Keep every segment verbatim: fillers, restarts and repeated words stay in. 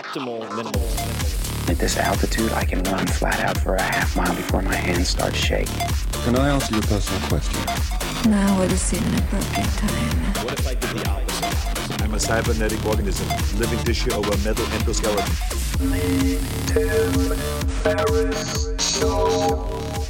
optimal minimalism. At this altitude, I can run flat out for a half mile before my hands start shaking. Can I ask you a personal question? Now would seem an appropriate time. What if I did the opposite? I'm a cybernetic organism, living tissue over a metal endoskeleton. The Tim Ferriss Show.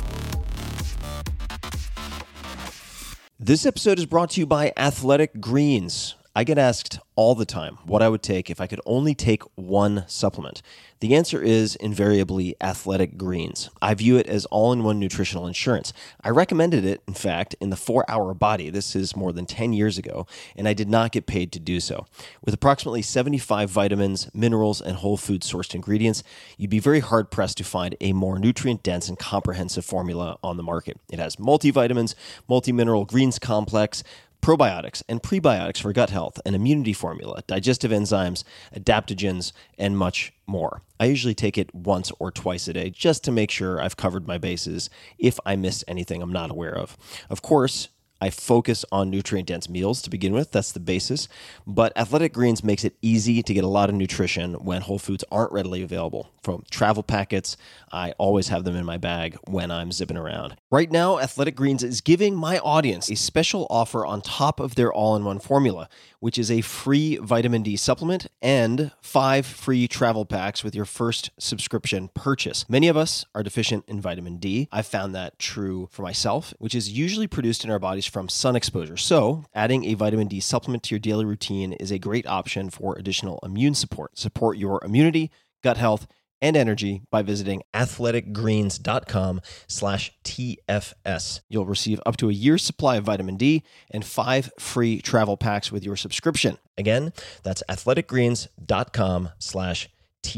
This episode is brought to you by Athletic Greens. I get asked all the time what I would take if I could only take one supplement. The answer is invariably Athletic Greens. I view it as all-in-one nutritional insurance. I recommended it, in fact, in the four hour Body. This is more than ten years ago, and I did not get paid to do so. With approximately seventy-five vitamins, minerals, and whole food sourced ingredients, you'd be very hard-pressed to find a more nutrient-dense and comprehensive formula on the market. It has multivitamins, multi-mineral greens complex, probiotics and prebiotics for gut health, an immunity formula, digestive enzymes, adaptogens, and much more. I usually take it once or twice a day just to make sure I've covered my bases if I missed anything I'm not aware of. Of course, I focus on nutrient-dense meals to begin with. That's the basis. But Athletic Greens makes it easy to get a lot of nutrition when whole foods aren't readily available. From travel packets, I always have them in my bag when I'm zipping around. Right now, Athletic Greens is giving my audience a special offer on top of their all-in-one formula, which is a free vitamin D supplement and five free travel packs with your first subscription purchase. Many of us are deficient in vitamin D. I've found that true for myself, which is usually produced in our bodies from sun exposure. So, adding a vitamin D supplement to your daily routine is a great option for additional immune support. Support your immunity, gut health, and energy by visiting athleticgreens.com slash TFS. You'll receive up to a year's supply of vitamin D and five free travel packs with your subscription. Again, that's athleticgreens.com slash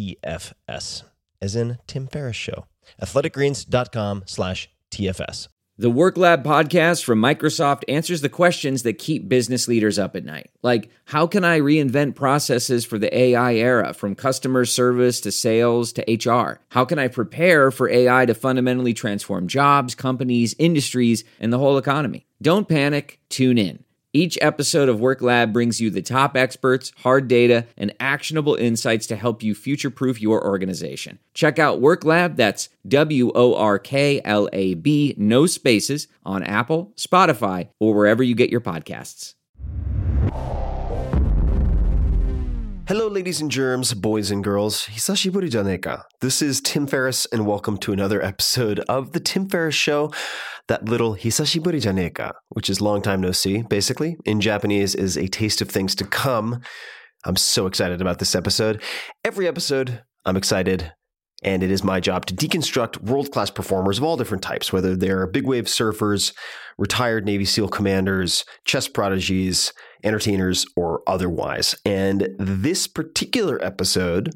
TFS, as in Tim Ferriss Show. athleticgreens.com slash TFS. The Work Lab podcast from Microsoft answers the questions that keep business leaders up at night. Like, how can I reinvent processes for the A I era, from customer service to sales to H R? How can I prepare for A I to fundamentally transform jobs, companies, industries, and the whole economy? Don't panic, tune in. Each episode of Work Lab brings you the top experts, hard data, and actionable insights to help you future-proof your organization. Check out Work Lab, that's W O R K L A B, no spaces, on Apple, Spotify, or wherever you get your podcasts. Hello, ladies and germs, boys and girls. Hisashiburi janeka. This is Tim Ferriss, and welcome to another episode of The Tim Ferriss Show. That little hisashiburi janeka, which is long time no see, basically, in Japanese is a taste of things to come. I'm so excited about this episode. Every episode, I'm excited, and it is my job to deconstruct world-class performers of all different types, whether they're big wave surfers, retired Navy SEAL commanders, chess prodigies, entertainers, or otherwise. And this particular episode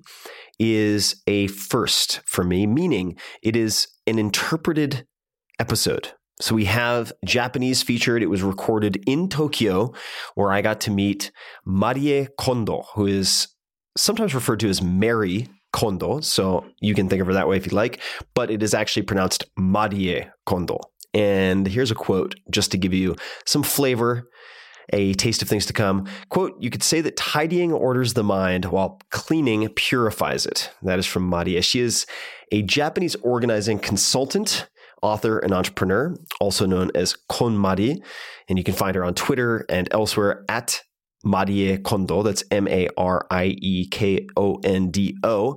is a first for me, meaning it is an interpreted episode. So we have Japanese featured. It was recorded in Tokyo, where I got to meet Marie Kondo, who is sometimes referred to as Mary Kondo. So you can think of her that way if you like, but it is actually pronounced Marie Kondo. And here's a quote just to give you some flavor, a taste of things to come. Quote, "You could say that tidying orders the mind while cleaning purifies it." That is from Marie. She is a Japanese organizing consultant, author, and entrepreneur, also known as KonMari. And you can find her on Twitter and elsewhere at Marie Kondo. That's M A R I E K O N D O.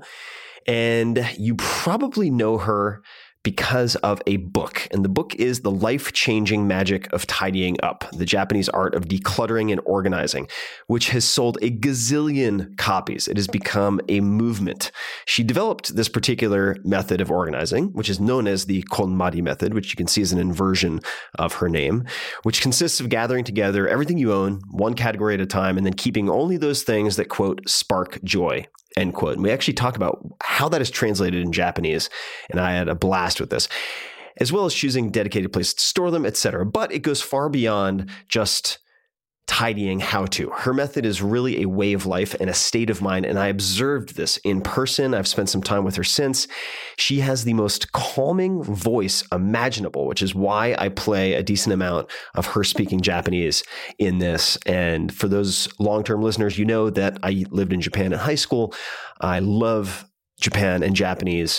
And you probably know her because of a book. And the book is The Life-Changing Magic of Tidying Up, the Japanese art of decluttering and organizing, which has sold a gazillion copies. It has become a movement. She developed this particular method of organizing, which is known as the KonMari method, which you can see as an inversion of her name, which consists of gathering together everything you own, one category at a time, and then keeping only those things that, quote, spark joy, end quote. And we actually talk about how that is translated in Japanese, and I had a blast with this, as well as choosing dedicated places to store them, et cetera. But it goes far beyond just tidying how-to. Her method is really a way of life and a state of mind, and I observed this in person. I've spent some time with her since. She has the most calming voice imaginable, which is why I play a decent amount of her speaking Japanese in this. And for those long-term listeners, you know that I lived in Japan in high school. I love Japan and Japanese.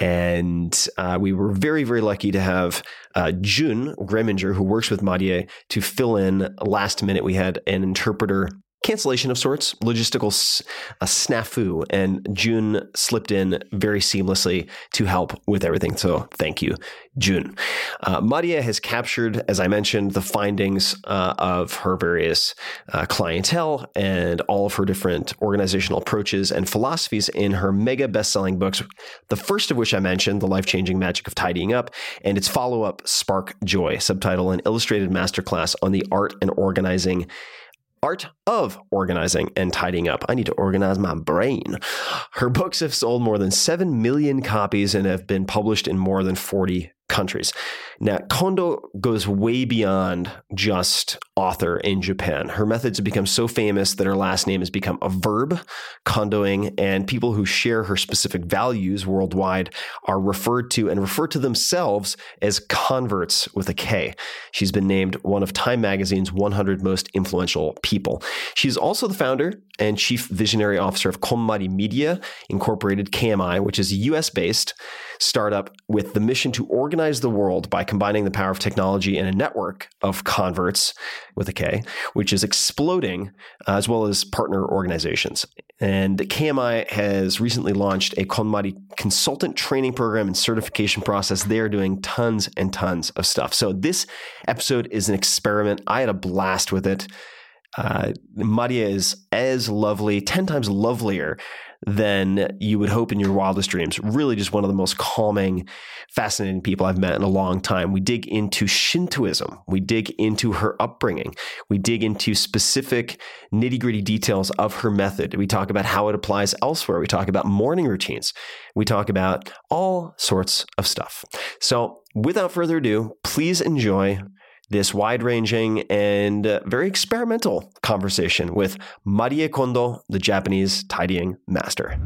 And uh, we were very, very lucky to have uh, Jun Greminger, who works with Marie, to fill in last minute. We had an interpreter cancellation of sorts, logistical s- a snafu, and Jun slipped in very seamlessly to help with everything. So thank you, Jun. Uh, Maria has captured, as I mentioned, the findings uh, of her various uh, clientele and all of her different organizational approaches and philosophies in her mega best-selling books, the first of which I mentioned, The Life-Changing Magic of Tidying Up, and its follow-up, Spark Joy, subtitle, an illustrated masterclass on the art and organizing Art of Organizing and Tidying Up. I need to organize my brain. Her books have sold more than seven million copies and have been published in more than forty countries. Now, Kondo goes way beyond just author in Japan. Her methods have become so famous that her last name has become a verb, kondoing, and people who share her specific values worldwide are referred to and refer to themselves as converts with a K. She's been named one of Time Magazine's one hundred most influential people. She's also the founder and chief visionary officer of KonMari Media Incorporated, K M I, which is a U S-based startup with the mission to organize the world by combining the power of technology and a network of converts with a K, which is exploding, uh, as well as partner organizations. And K M I has recently launched a KonMari consultant training program and certification process. They're doing tons and tons of stuff. So this episode is an experiment. I had a blast with it. Uh, Maria is as lovely, ten times lovelier than you would hope in your wildest dreams. Really just one of the most calming, fascinating people I've met in a long time. We dig into Shintoism. We dig into her upbringing. We dig into specific nitty-gritty details of her method. We talk about how it applies elsewhere. We talk about morning routines. We talk about all sorts of stuff. So without further ado, please enjoy this wide-ranging and uh, very experimental conversation with Marie Kondo, the Japanese tidying master.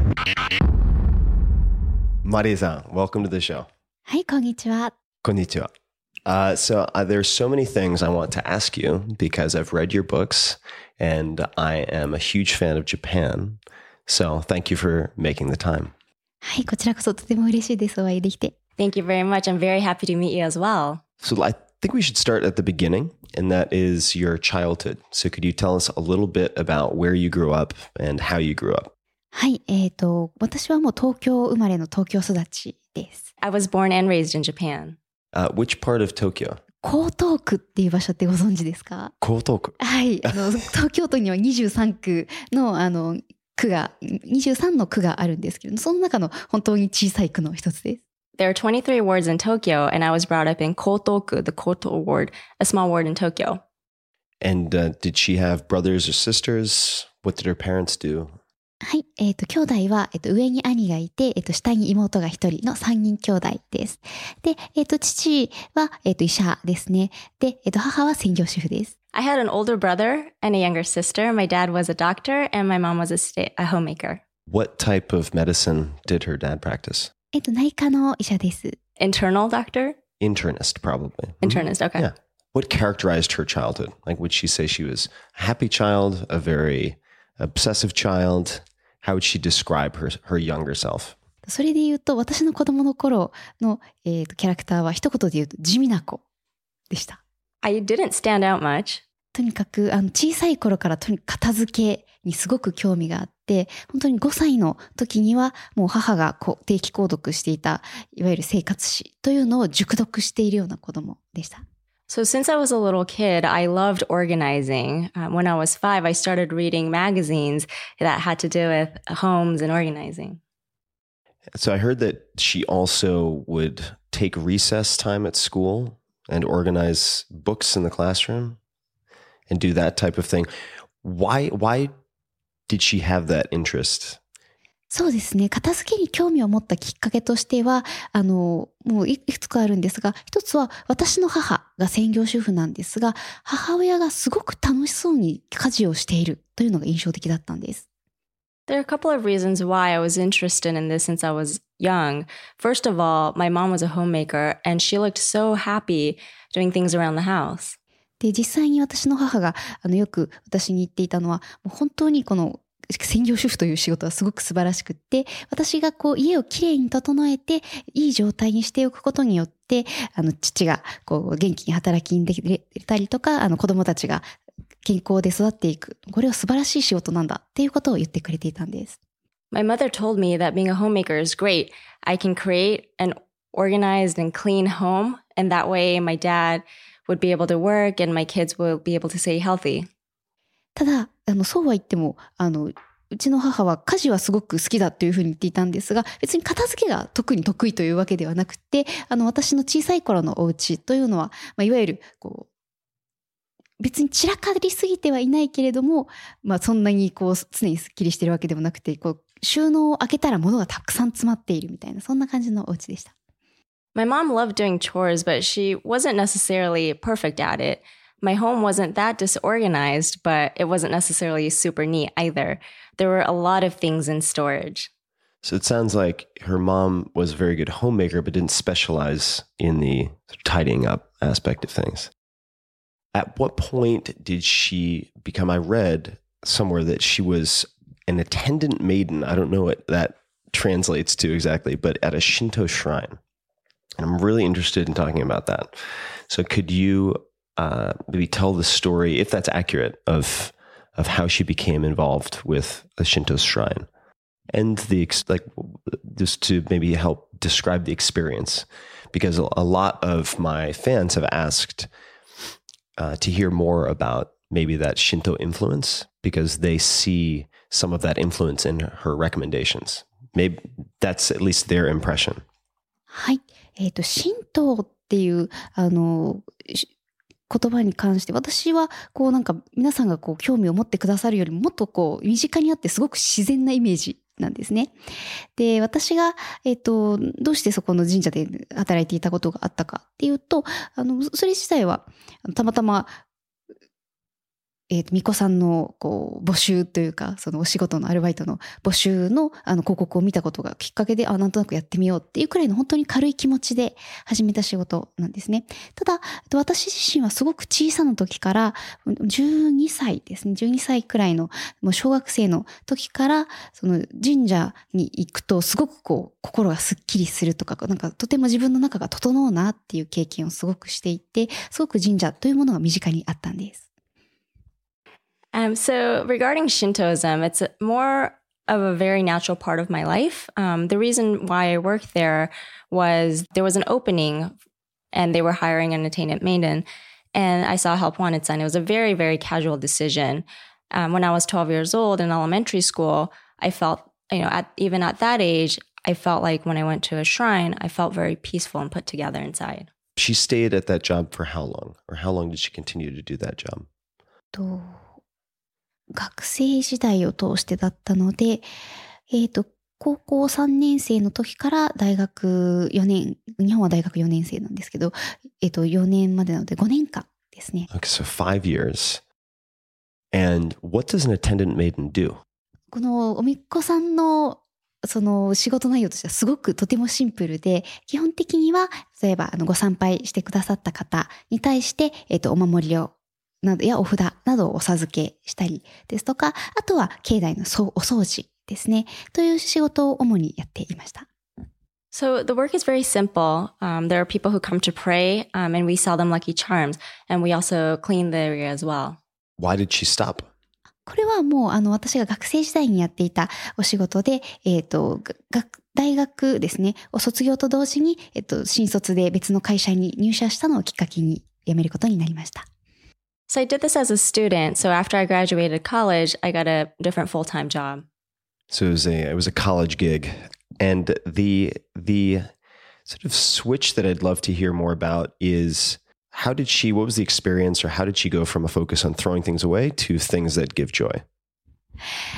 Marie-san, welcome to the show. はい、こんにちは。 Konnichiwa. Uh, so uh, there's so many things I want to ask you because I've read your books and I am a huge fan of Japan. So thank you for making the time. はい、こちらこそとても嬉しいです。お会いできて。 Thank you very much. I'm very happy to meet you as well. So I think we should start at the beginning, and that is your childhood. So could you tell us a little bit about where you grew up and how you grew up? はい、えっと、私はもう東京生まれの東京育ちです。 I was born and raised in Japan. Uh, which part of Tokyo? 江東区っていう場所ってご存知ですか？ 江東区。 はい、あの東京都にはにじゅうさん区のあの区がにじゅうさんの区があるんですけど、その中の本当に小さい区の一つです。 There are twenty-three wards in Tokyo, and I was brought up in Kotoku, the Koto ward, a small ward in Tokyo. And uh, did she have brothers or sisters? What did her parents do? はい、えっと、兄弟は、えっと、上に兄がいて、えっと、下に妹が一人の三人兄弟です。で、えっと、父は、えっと、医者ですね。で、えっと、母は専業主婦です。 I had an older brother and a younger sister. My dad was a doctor, and my mom was a, stay- a homemaker. What type of medicine did her dad practice? えっと、内科の医者です。 Internal doctor? Internist, probably. Internist, okay. Yeah. What characterized her childhood? Like, would she say she was a happy child, a very obsessive child? How would she describe her, her younger self? それで言うと、私の子供の頃の、えーと、キャラクターは一言で言うと地味な子でした。 I didn't stand out much. とにかくあの小さい頃からとにかく片付けにすごく興味があって、本当にごさいの時にはもう母がこう定期購読していたいわゆる生活誌というのを熟読しているような子供でした。 So since I was a little kid, I loved organizing. Um, when I was five, I started reading magazines that had to do with homes and organizing. So I heard that she also would take recess time at school and organize books in the classroom and do that type of thing. Why, why did she have that interest そうですね。片付けに興味を持ったきっかけとしては、あの、もういくつかあるんですが、一つは私の母が専業主婦なんですが、母親がすごく楽しそうに家事をしているというのが印象的だったんです。 There are a couple of reasons why I was interested in this since I was young. First of all, my mom was a homemaker and she looked so happy doing things around the house. で、実際に私の母があのよく私に言っていたのは、もう本当にこの専業主婦という仕事はすごく素晴らしくって、私がこう家をきれいに整えていい状態にしておくことによって、あの父がこう元気に働きにできたりとか、あの子供たちが健康で育っていく。これは素晴らしい仕事なんだっていうことを言ってくれていたんです。 My mother told me that being a homemaker is great. I can create an organized and clean home, and that way my dad would be able to work and my kids will be able to stay healthy. ただ、あのそうは言っても、あのうちの母は家事はすごく好きだというふうに言っていたんですが、別に片付けが特に得意というわけではなくて、あの私の小さい頃のお家というのは、まあ、いわゆるこう別に散らかりすぎてはいないけれども、まあそんなにこう常にスッキリしてるわけでもなくて、こう収納を開けたら物がたくさん詰まっているみたいな、そんな感じのお家でした。 My mom loved doing chores, but she wasn't necessarily perfect at it. My home wasn't that disorganized, but it wasn't necessarily super neat either. There were a lot of things in storage. So it sounds like her mom was a very good homemaker, but didn't specialize in the tidying up aspect of things. At what point did she become, I read somewhere that she was an attendant maiden. I don't know what that translates to exactly, but at a Shinto shrine. And I'm really interested in talking about that. So could you uh, maybe tell the story, if that's accurate, of of how she became involved with a Shinto shrine? And the, like, just to maybe help describe the experience, because a lot of my fans have asked uh, to hear more about maybe that Shinto influence, because they see some of that influence in her recommendations. Maybe that's at least their impression. はい。えっと、神道っていう、あの、言葉に関して、私は、こうなんか、皆さんがこう、興味を持ってくださるよりも、もっとこう、身近にあってすごく自然なイメージなんですね。で、私が、えっと、どうしてそこの神社で働いていたことがあったかっていうと、あの、それ自体は、たまたま、えっと、巫女さんの、こう、募集というか、そのお仕事のアルバイトの募集の、あの、広告を見たことがきっかけで、あ、なんとなくやってみようっていうくらいの本当に軽い気持ちで始めた仕事なんですね。ただ、私自身はすごく小さな時から、じゅうにさいですね、じゅうにさいくらいの、もう小学生の時から、その神社に行くと、すごくこう、心がすっきりするとか、なんかとても自分の中が整うなっていう経験をすごくしていて、すごく神社というものが身近にあったんです。 Um, so regarding Shintoism, it's a, more of a very natural part of my life. Um, the reason why I worked there was there was an opening and they were hiring an attendant maiden, and I saw Help Wanted sign. It was a very, very casual decision. Um, when I was twelve years old in elementary school, I felt, you know, at, even at that age, I felt like when I went to a shrine, I felt very peaceful and put together inside. She stayed at that job for how long? Or how long did she continue to do that job? と学生時代を通してだったので、えっと、高校さんねん生の時から大学よねん、日本は大学よねん生なんですけど、えっと、よねんまでなのでごねんかんですね。 Okay, so five years. And what does an attendant maiden do? このおみっこさんのその仕事内容としてはすごくとてもシンプルで、基本的には、例えばあのご参拝してくださった方に対して、えっと、お守りをなどやお札などをお授けしたりですとか、あとは境内のお掃除ですね、という仕事を主にやっていました。 So the work is very simple. Um, there are people who come to pray, um, and we sell them lucky charms, and we also clean the area as well. Why did she stop? これはもうあの私が学生時代にやっていたお仕事で、えっと、学大学ですねを卒業と同時に、えっと、新卒で別の会社に入社したのをきっかけに辞めることになりました。 So I did this as a student. So after I graduated college, I got a different full-time job. So it was a it was a college gig, and the the sort of switch that I'd love to hear more about is how did she? What was the experience, or how did she go from a focus on throwing things away to things that give joy? はい。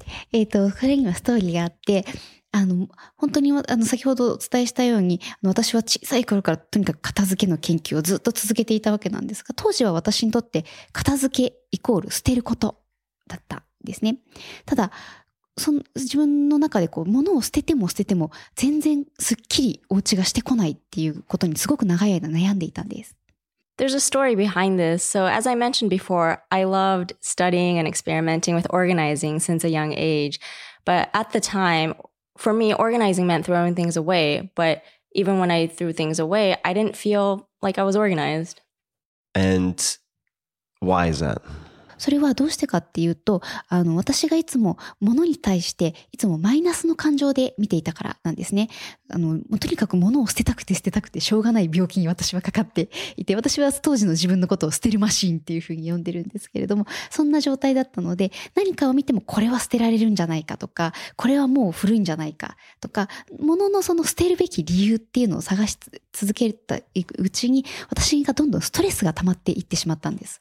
えっと、これにはストーリーがあって、あの、本当に、あの、先ほどお伝えしたように、私は小さい頃からとにかく片付けの研究をずっと続けていたわけなんですが、当時は私にとって片付けイコール捨てることだったんですね。ただ、その自分の中でこう、物を捨てても捨てても、全然すっきりお家がしてこないっていうことにすごく長い間悩んでいたんです。 There's a story behind this. So, as I mentioned before, I loved studying and experimenting with organizing since a young age. But at the time, for me, organizing meant throwing things away. But even when I threw things away, I didn't feel like I was organized. And why is that? それはどうしてかっていうと、あの、私がいつも物に対していつもマイナスの感情で見ていたからなんですね。あの、とにかく物を捨てたくて捨てたくてしょうがない病気に私はかかっていて、私は当時の自分のことを捨てるマシーンっていうふうに呼んでるんですけれども、そんな状態だったので、何かを見てもこれは捨てられるんじゃないかとか、これはもう古いんじゃないかとか、物のその捨てるべき理由っていうのを探し続けたうちに、私がどんどんストレスが溜まっていってしまったんです。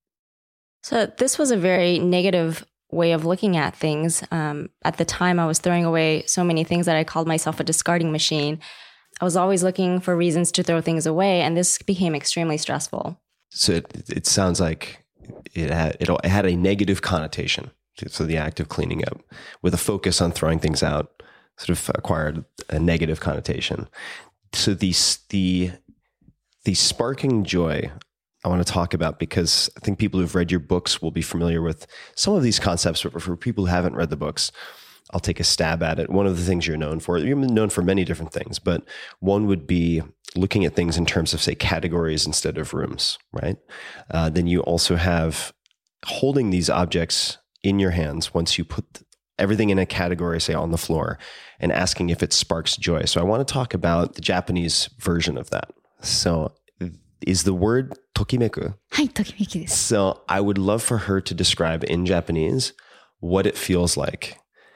So this was a very negative way of looking at things. Um, at the time, I was throwing away so many things that I called myself a discarding machine. I was always looking for reasons to throw things away, and this became extremely stressful. So it, it sounds like it had, it had a negative connotation. So the act of cleaning up with a focus on throwing things out sort of acquired a negative connotation. So the, the, the sparking joy I want to talk about, because I think people who've read your books will be familiar with some of these concepts, but for people who haven't read the books, I'll take a stab at it. One of the things you're known for, you're known for many different things, but one would be looking at things in terms of, say, categories instead of rooms, right? Uh, then you also have holding these objects in your hands once you put everything in a category, say, on the floor, and asking if it sparks joy. So I want to talk about the Japanese version of that. So is the word tokimeku? はい、ときめきです。 So I would love for her to describe in Japanese what it feels like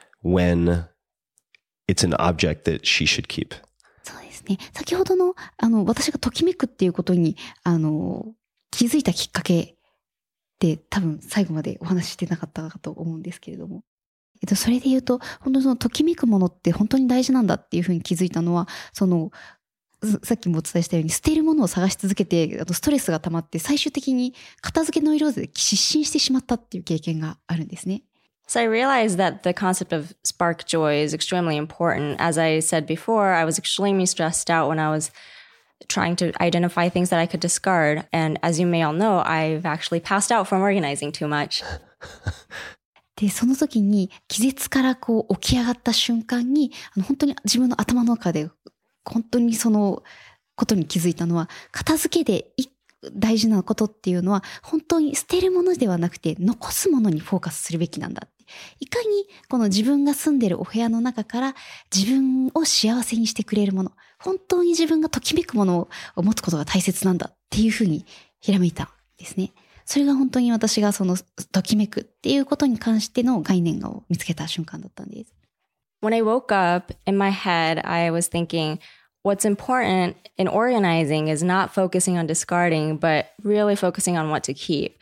when it's an object that she should keep. そうですね。先ほどの、あの、私がときめくっていうことに、あの、気づいたきっかけって多分最後までお話ししてなかったかと思うんですけれども。えっと、それで言うと、本当にそのときめくものって本当に大事なんだっていうふうに気づいたのは、その、さっきもお伝えしたように捨てるものを探し続けて、あとストレスが溜まって最終的に片付けの色で失神してしまったっていう経験があるんですね。 So I realized that the concept of spark joy is extremely important. As I said before, I was extremely stressed out when I was trying to identify things that I could discard. And as you may all know, I've actually passed out from organizing too much. で、その時に気絶からこう起き上がった瞬間に、あの本当に自分の頭の中で本当にそのことに気づいたのは、片付けで大事なことっていうのは本当に捨てるものではなくて残すものにフォーカスするべきなんだ。いかにこの自分が住んでるお部屋の中から自分を幸せにしてくれるもの、本当に自分がときめくものを持つことが大切なんだっていうふうにひらめいたんですね。それが本当に私がそのときめくっていうことに関しての概念を見つけた瞬間だったんです。 When I woke up, in my head, I was thinking, what's important in organizing is not focusing on discarding, but really focusing on what to keep.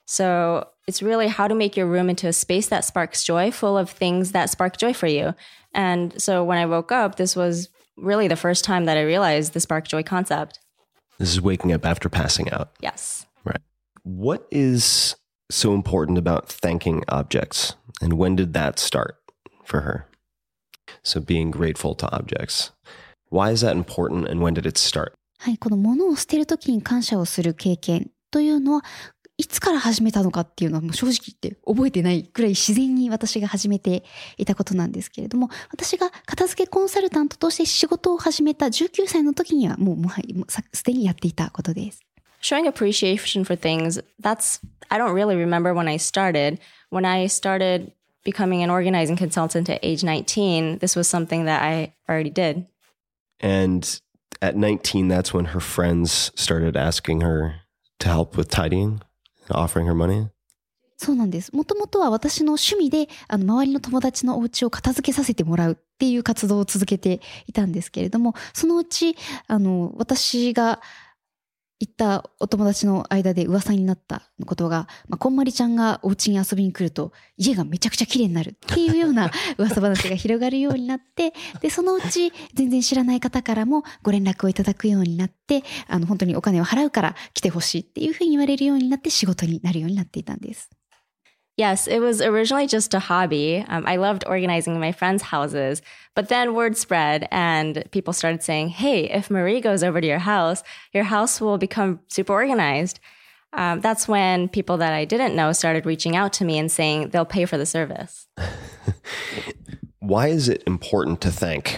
So it's really how to make your room into a space that sparks joy, full of things that spark joy for you. And so when I woke up, this was really the first time that I realized the spark joy concept. This is waking up after passing out. Yes. Right. What is so important about thanking objects? And when did that start for her? So being grateful to objects. Why is that important and when did it start? はい、この物を捨てるときに感謝をする経験というのはいつから始めたのかっていうのはもう正直言って覚えてないくらい自然に私が始めていたことなんですけれども、私が片付けコンサルタントとして仕事を始めたじゅうきゅうさいの時にはもうもはやすでにやっていたことです。 Showing appreciation for things, that's, I don't really remember when I started. When I started becoming an organizing consultant at age nineteen, this was something that I already did. And at nineteen, that's when her friends started asking her to help with tidying, offering her money? そうなんです。もともとは私の趣味で、あの、周りの友達のお家を片付けさせてもらうっていう活動を続けていたんですけれども、そのうち、あの、私が行ったお友達の間で噂になったことが、まあ、こんまりちゃんがお家に遊びに来ると家がめちゃくちゃ綺麗になるっていうような噂話が広がるようになって、でそのうち全然知らない方からもご連絡をいただくようになって、あの本当にお金を払うから来てほしいっていうふうに言われるようになって仕事になるようになっていたんです。 Yes, it was originally just a hobby. Um, I loved organizing my friends' houses, but then word spread and people started saying, hey, if Marie goes over to your house, your house will become super organized. Um, that's when people that I didn't know started reaching out to me and saying they'll pay for the service. Why is it important to thank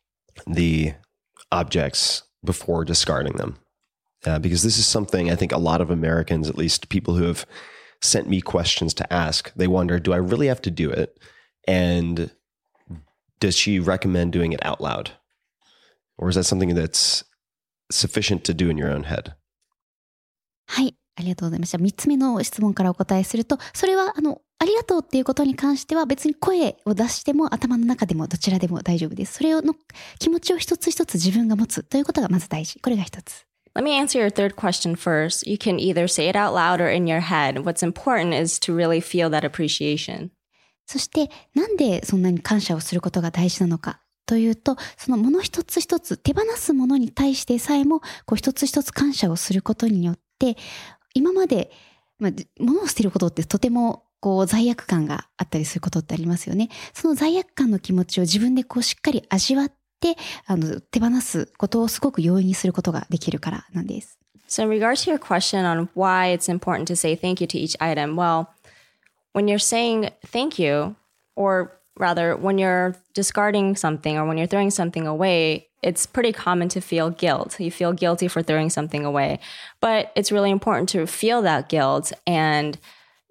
the objects before discarding them? Uh, because this is something I think a lot of Americans, at least people who have sent me questions to ask. They wonder, do I really have to do it? And does she recommend doing it out loud? Or is that something that's sufficient to do in your own head? はい、ありがとうございました。みっつめの質問からお答えすると、それはあのありがとうっていうことに関しては別に声を出しても頭の中でもどちらでも大丈夫です。それをの気持ちを一つ一つ自分が持つということがまず大事。これが一つ。 Let me answer your third question first. You can either say it out loud or in your head. What's important is to really feel that appreciation. そしてなんでそんなに感謝をすることが大事なのかというと、そのもの一つ一つ手放すものに対してさえもこう一つ一つ感謝をすることによって、今まで、まあ、物を捨てることってとてもこう罪悪感があったりすることってありますよね。その罪悪感の気持ちを自分でこうしっかり味わってで、あの手放すことをすごく容易にすることができるからなんです。 So in regards to your question on why it's important to say thank you to each item, well, when you're saying thank you, or rather when you're discarding something or when you're throwing something away, it's pretty common to feel guilt. You feel guilty for throwing something away. But it's really important to feel that guilt, and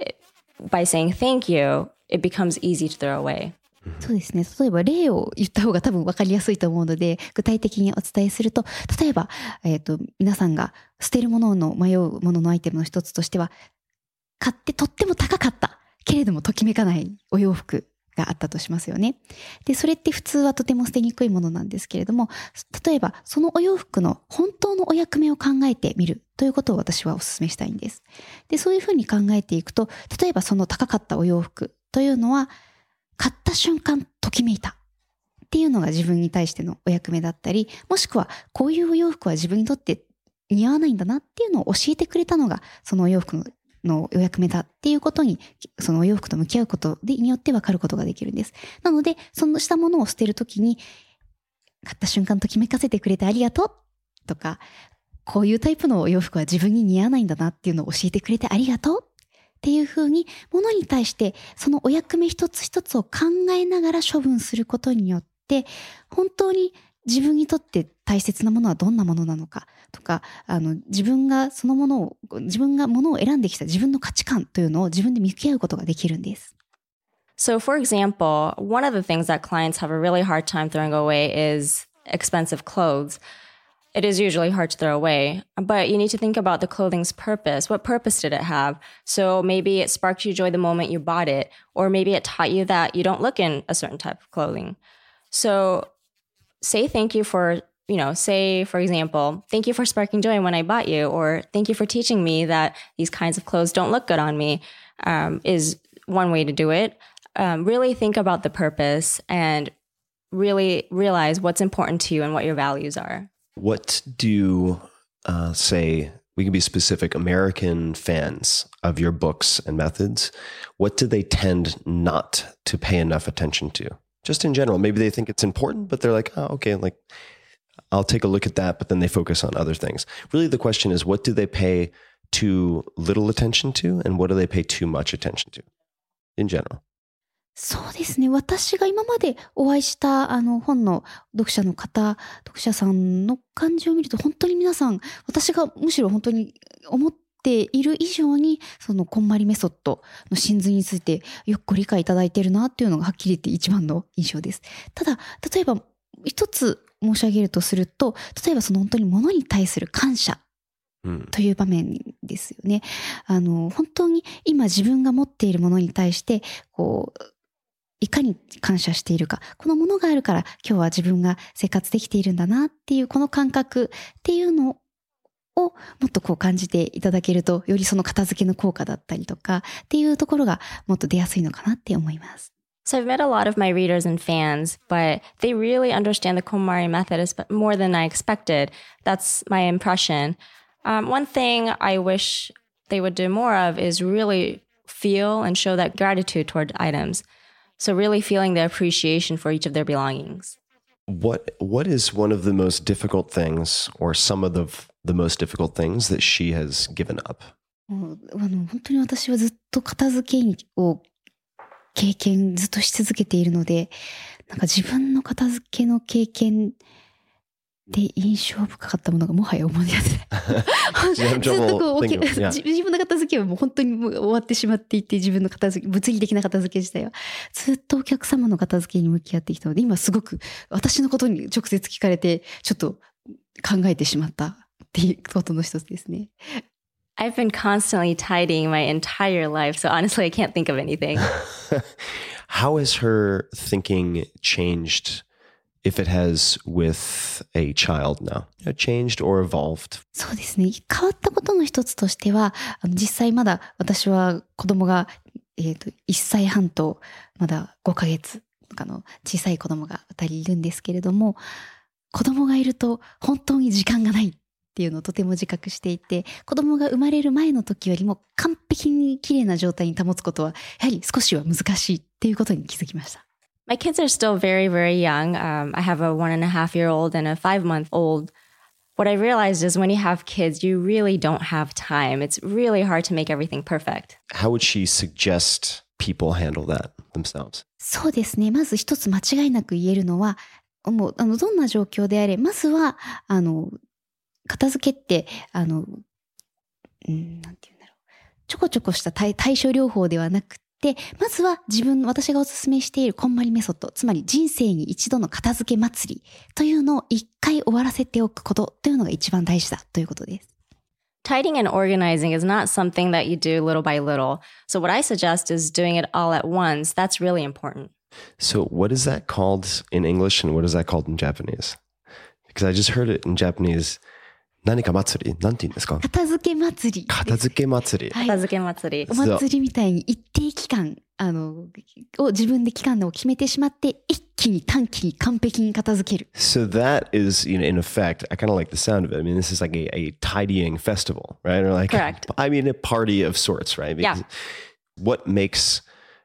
by saying thank you, it becomes easy to throw away. そうですね。例えば例を言った方が多分分かりやすいと思うので、具体的にお伝えすると、例えば、えっと、皆さんが捨てるものの迷うもののアイテムの一つとしては、買ってとっても高かったけれどもときめかないお洋服があったとしますよね。で、それって普通はとても捨てにくいものなんですけれども、例えばそのお洋服の本当のお役目を考えてみるということを私はお勧めしたいんです。で、そういうふうに考えていくと、例えばその高かったお洋服というのは、買った瞬間ときめいたっていうのが自分に対してのお役目だったり、もしくはこういうお洋服は自分にとって似合わないんだなっていうのを教えてくれたのがそのお洋服のお役目だっていうことに、そのお洋服と向き合うことによって分かることができるんです。なのでそのしたものを捨てるときに、買った瞬間ときめかせてくれてありがとうとか、こういうタイプのお洋服は自分に似合わないんだなっていうのを教えてくれてありがとうっていうふうに、ものに対してそのお役目一つ一つを考えながら処分することによって、本当に自分にとって大切なものはどんなものなのかとか、あの自分がそのものを自分がものを選んできた自分の価値観というのを自分で向き合うことができるんです。 So for example, one of the things that clients have a really hard time throwing away is expensive clothes.It is usually hard to throw away, but you need to think about the clothing's purpose. What purpose did it have? So maybe it sparked you joy the moment you bought it, or maybe it taught you that you don't look in a certain type of clothing. So say thank you for, you know, say, for example, thank you for sparking joy when I bought you, or thank you for teaching me that these kinds of clothes don't look good on me, um, is one way to do it. Um, really think about the purpose and really realize what's important to you and what your values are.What do, uh, say, we can be specific, American fans of your books and methods, what do they tend not to pay enough attention to? Just in general, maybe they think it's important, but they're like, oh, okay, like, I'll take a look at that, but then they focus on other things. Really, the question is, what do they pay too little attention to, and what do they pay too much attention to, in general? そうですね。私が今までお会いしたあの本の読者の方、読者さんの感じを見ると、本当に皆さん、私がむしろ本当に思っている以上に、そのこんまりメソッドの真髄についてよくご理解いただいているなっていうのがはっきり言って一番の印象です。ただ、例えば一つ申し上げるとすると、例えばその本当に物に対する感謝という場面ですよね。あの、本当に今自分が持っているものに対して、こう、いかに感謝しているか。このものがあるから今日は自分が生活できているんだなっていうこの感覚っていうのをもっとこう感じていただけると、よりその片付けの効果だったりとかっていうところがもっと出やすいのかなって思います。 So I've met a lot of my readers and fans, but they really understand the KonMari method more than I expected. That's my impression. Um, one thing I wish they would do more of is really feel and show that gratitude toward items. So really feeling the appreciation for each of their belongings. What what is one of the most difficult things, or some of the the most difficult things that she has given up? もうあの本当に私はずっと片付けを経験ずっとし続けているので、なんか自分の片付けの経験で印象深かったものがもはや思い出せない。ずっとこう、自分の片付けはもう本当にもう終わってしまっていて、自分の片付け、物理的な片付け自体はずっとお客様の片付けに向き合ってきたので、今すごく私のことに直接聞かれてちょっと考えてしまったっていうことの一つですね。 I've been constantly tidying my entire life, so honestly I can't think of anything. How has her thinking changed, if it has, with a child now? Changed or evolved? そうですね。変わったことの一つとしては、あの実際まだ私は子供が、えーと、いっさいはんとまだごかげつの小さい子供がふたりいるんですけれども、子供がいると本当に時間がないっていうのをとても自覚していて、子供が生まれる前の時よりも完璧に綺麗な状態に保つことはやはり少しは難しいっていうことに気づきました。 My kids are still very, very young. Um, I have a one and a half year old and a five month old. What I realized is when you have kids, you really don't have time. It's really hard to make everything perfect. How would she suggest people handle that themselves? そうですね。まず一つ間違いなく言えるのは、もうあのどんな状況であれ、まずはあの片付けって、あの、うん、なんて言うんだろう。ちょこちょこした対、対処療法ではなくて、まずは自分、私がお勧めしているこんまりメソッド、つまり人生に一度の片付け祭りというのを一回終わらせておくことというのが一番大事だということです。 Tidying and organizing is not something that you do little by little. So what I suggest is doing it all at once. That's really important. So what is that called in English and what is that called in Japanese? Because I just heard it in Japanese. 何か祭りなんて言うんですか？ 片付け祭り。 片付け祭り。 はい、片付け祭り。 お祭りみたいに一定期間、あの、を自分で期間を決めてしまって、一気に短期に完璧に片付ける。 So that is, you know, in effect, I kind of like the sound of it. I mean, this is like a, a tidying festival, right? Or like, correct. I mean, a party of sorts, right? Because yeah. What makes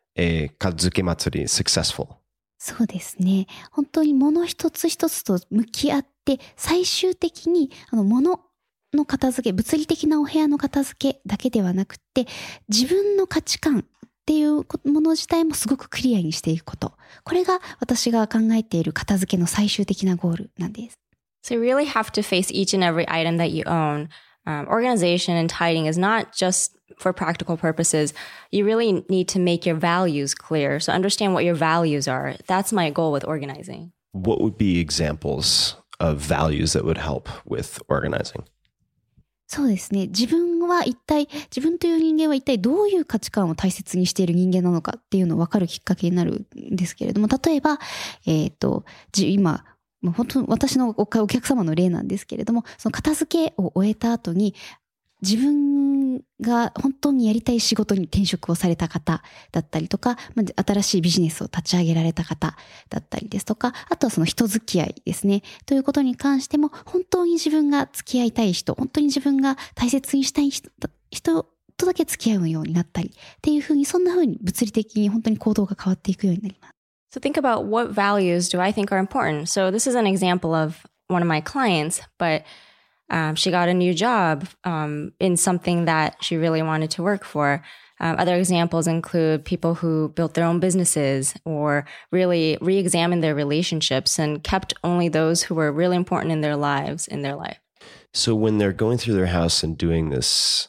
a 片付け祭り successful? そうですね。本当に物一つ一つと向き合って、最終的にあの物の片付け、物理的なお部屋の片付けだけではなくて、自分の価値観っていうもの自体もすごくクリアにしていくこと。これが私が考えている片付けの最終的なゴールなんです。 So you really have to face each and every item that you own. Um, organization and tidying is not just for practical purposes. You really need to make your values clear. So understand what your values are. That's my goal with organizing. What would be examples of values that would help with organizing? そうですね。自分は一体、自分という人間は一体どういう価値観を大切にしている人間なのかっていうのを分かるきっかけになるんですけれども、例えば、えっと、今、もう本当に私のお客様の例なんですけれども、その片付けを終えた後に、自分が本当にやりたい仕事に転職をされた方だったりとか、新しいビジネスを立ち上げられた方だったりですとか、あとはその人付き合いですね。ということに関しても、本当に自分が付き合いたい人、本当に自分が大切にしたい人、人とだけ付き合うようになったり、っていうふうに、そんなふうに物理的に本当に行動が変わっていくようになります。 So think about what values do I think are important. So this is an example of one of my clients, but um, she got a new job um, in something that she really wanted to work for. Um, other examples include people who built their own businesses or really re-examined their relationships and kept only those who were really important in their lives, in their life. So when they're going through their house and doing this,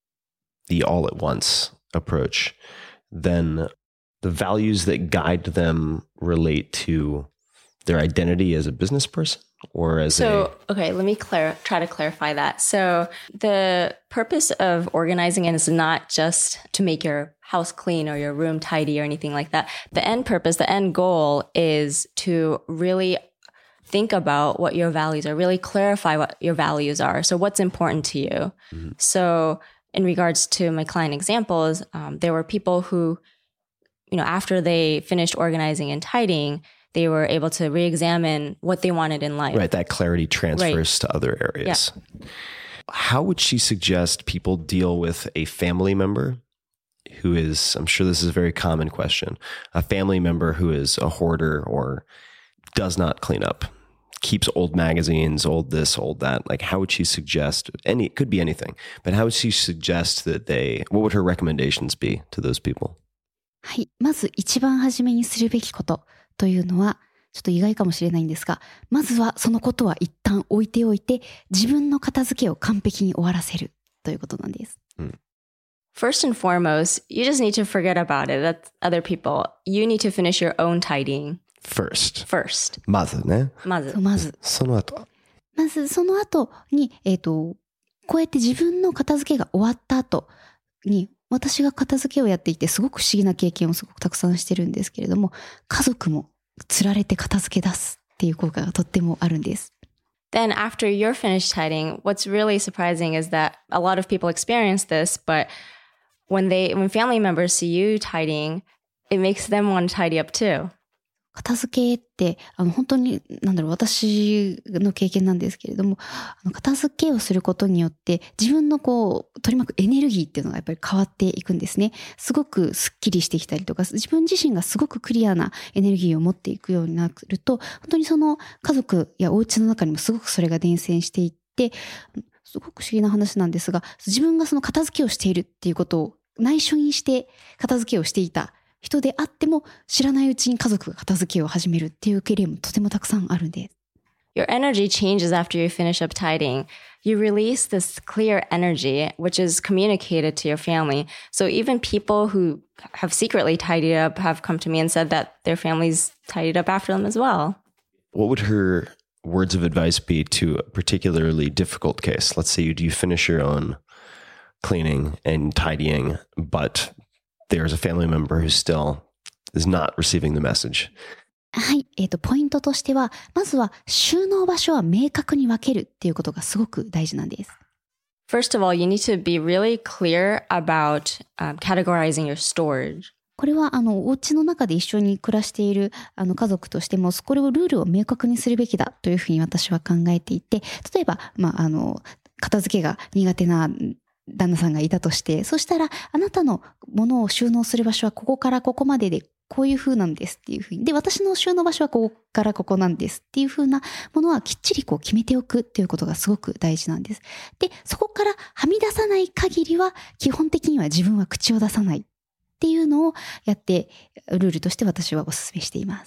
the all at once approach, then the values that guide them relate to their identity as a business person or as so, a... okay, let me clar- try to clarify that. So the purpose of organizing is not just to make your house clean or your room tidy or anything like that. The end purpose, the end goal is to really think about what your values are, really clarify what your values are. So what's important to you? Mm-hmm. So in regards to my client examples, um, there were people who, you know, after they finished organizing and tidying, they were able to re-examine what they wanted in life. Right, that clarity transfers right. to other areas. Yeah. How would she suggest people deal with a family member who is, I'm sure this is a very common question, a family member who is a hoarder or does not clean up, keeps old magazines, old this, old that? Like, how would she suggest, any, it could be anything, but how would she suggest that they, what would her recommendations be to those people? はい。まず一番初めにするべきことというのは、ちょっと意外かもしれないんですが、まずはそのことは一旦置いておいて、自分の片付けを完璧に終わらせるということなんです。うん、 First and foremost, you just need to forget about it. That's other people. You need to finish your own tidying. First. First. まずね。 まず。 まず。 その後。 まずその後に、えっと、こうやって自分の片付けが終わった後に、私が片付けをやっていてすごく不思議な経験をすごくたくさんしてるんですけれども、家族もつられて片付け出すっていう効果がとってもあるんです。 Then after you're finished tidying, what's really surprising is that a lot of people experience this, but when they, when family members see you tidying, it makes them want to tidy up too. 片付けって、あの、本当に、なんだろう、私の経験なんですけれども、あの片付けをすることによって、自分のこう、取り巻くエネルギーっていうのがやっぱり変わっていくんですね。すごくスッキリしてきたりとか、自分自身がすごくクリアなエネルギーを持っていくようになると、本当にその家族やお家の中にもすごくそれが伝染していって、すごく不思議な話なんですが、自分がその片付けをしているっていうことを内緒にして片付けをしていた人であっても知らないうちに家族が片付けを始めるっていう例もとてもたくさんあるんです。 Your energy changes after you finish up tidying. You release this clear energy, which is communicated to your family. So even people who have secretly tidied up have come to me and said that their families tidied up after them as well. What would her words of advice be to a particularly difficult case? Let's say you do finish your own cleaning and tidying, but there's a family member who still is not receiving the message. はい。えっと、ポイントとしては、まずは収納場所は明確に分けるっていうことがすごく大事なんです。 First of all, you need to be really clear about、um, categorizing your storage. これは、あの、お家の中で一緒に暮らしている、あの、家族としても、これをルールを明確にするべきだというふうに私は考えていて、例えば、まあ、あの、片付けが苦手な旦那さんがいたとして、そしたら、あなたのものを収納する場所はここからここまでで、こういう風なんですっていう風に。で、私の収納場所はここからここなんですっていう風なものはきっちりこう決めておくっていうことがすごく大事なんです。で、そこからはみ出さない限りは、基本的には自分は口を出さないっていうのをやって、ルールとして私はお勧めしています。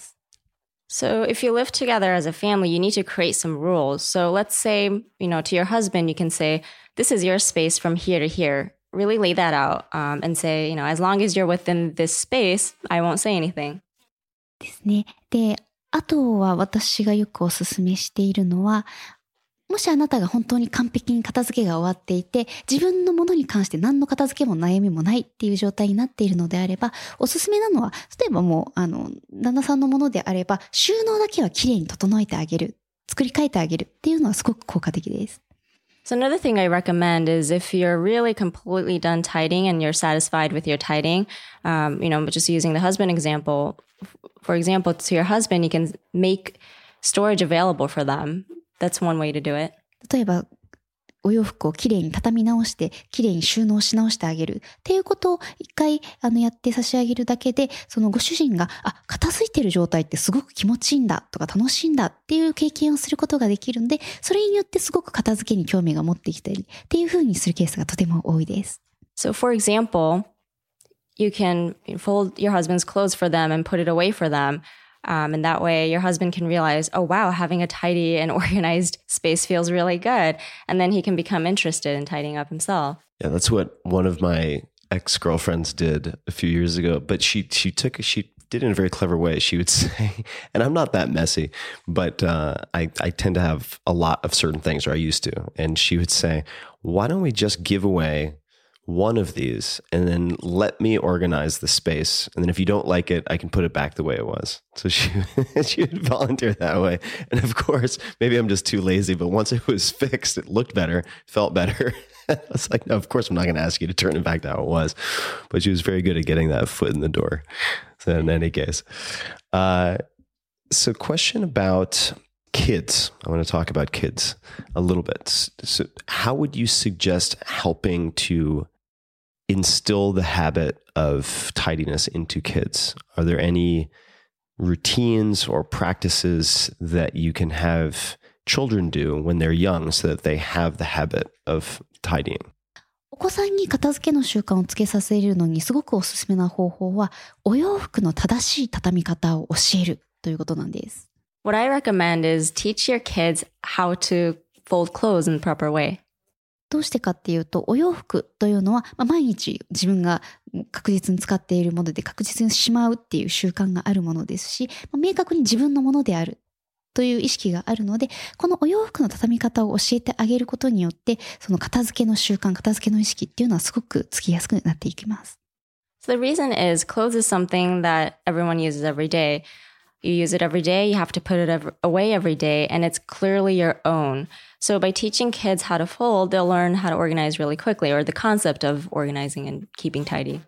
So if you live together as a family, you need to create some rules. So let's say, you know, to your husband, you can say, this is your space from here to here. Really lay that out um, and say, you know, as long as you're within this space, I won't say anything. ですね。で、あとは私がよくお勧めしているのは、もしあなたが本当に完璧に片付けが終わっていて、自分のものに関して何の片付けも悩みもないっていう状態になっているのであれば、おすすめなのは、例えばもう、あの、旦那さんのものであれば、収納だけはきれいに整えてあげる、作り変えてあげるっていうのはすごく効果的です。 So another thing I recommend is if you're really completely done tidying and you're satisfied with your tidying, um, you know, just using the husband example, for example, to your husband, you can make storage available for them. That's one way to do it. 例えば、お洋服をきれいに畳み直して、きれいに収納し直してあげるっていうことを一回あのやって差し上げるだけで、そのご主人が、あ、片付いてる状態ってすごく気持ちいいんだとか楽しいんだっていう経験をすることができるんで、それによってすごく片付けに興味が持ってきたりっていう風にするケースがとても多いです。 So for example, you can fold your husband's clothes for them and put it away for them.Um, and that way your husband can realize, oh, wow, having a tidy and organized space feels really good. And then he can become interested in tidying up himself. Yeah, that's what one of my ex-girlfriends did a few years ago. But she she took she did it in a very clever way. She would say, and I'm not that messy, but uh, I, I tend to have a lot of certain things, or I used to. And she would say, why don't we just give away one of these and then let me organize the space. And then if you don't like it, I can put it back the way it was. So she, she would volunteer that way. And of course, maybe I'm just too lazy, but once it was fixed, it looked better, felt better. I was like, no, of course I'm not going to ask you to turn it back to how it was. But she was very good at getting that foot in the door. So in any case, uh, so question about kids. I want to talk about kids a little bit. So how would you suggest helping to instill the habit of tidiness into kids? Are there any routines or practices that you can have children do when they're young so that they have the habit of tidying? お子さんに片付けの習慣をつけさせるのにすごくおすすめな方法は、お洋服の正しい畳み方を教えるということなんです。 What I recommend is teach your kids how to fold clothes in the proper way. どうしてかっていうと、お洋服というのは、まあ、毎日自分が確実に使っているもので確実にしまうっていう習慣があるものですし、まあ、明確に自分のものであるという意識があるので、このお洋服の畳み方を教えてあげることによって、その片付けの習慣、片付けの意識っていうのはすごくつきやすくなっていきます。 So the reason is clothes is something that everyone uses every day. You use it every day, you have to put it ev- away every day, and it's clearly your own. So by teaching kids how to fold, they'll learn how to organize really quickly, or the concept of organizing and keeping tidy.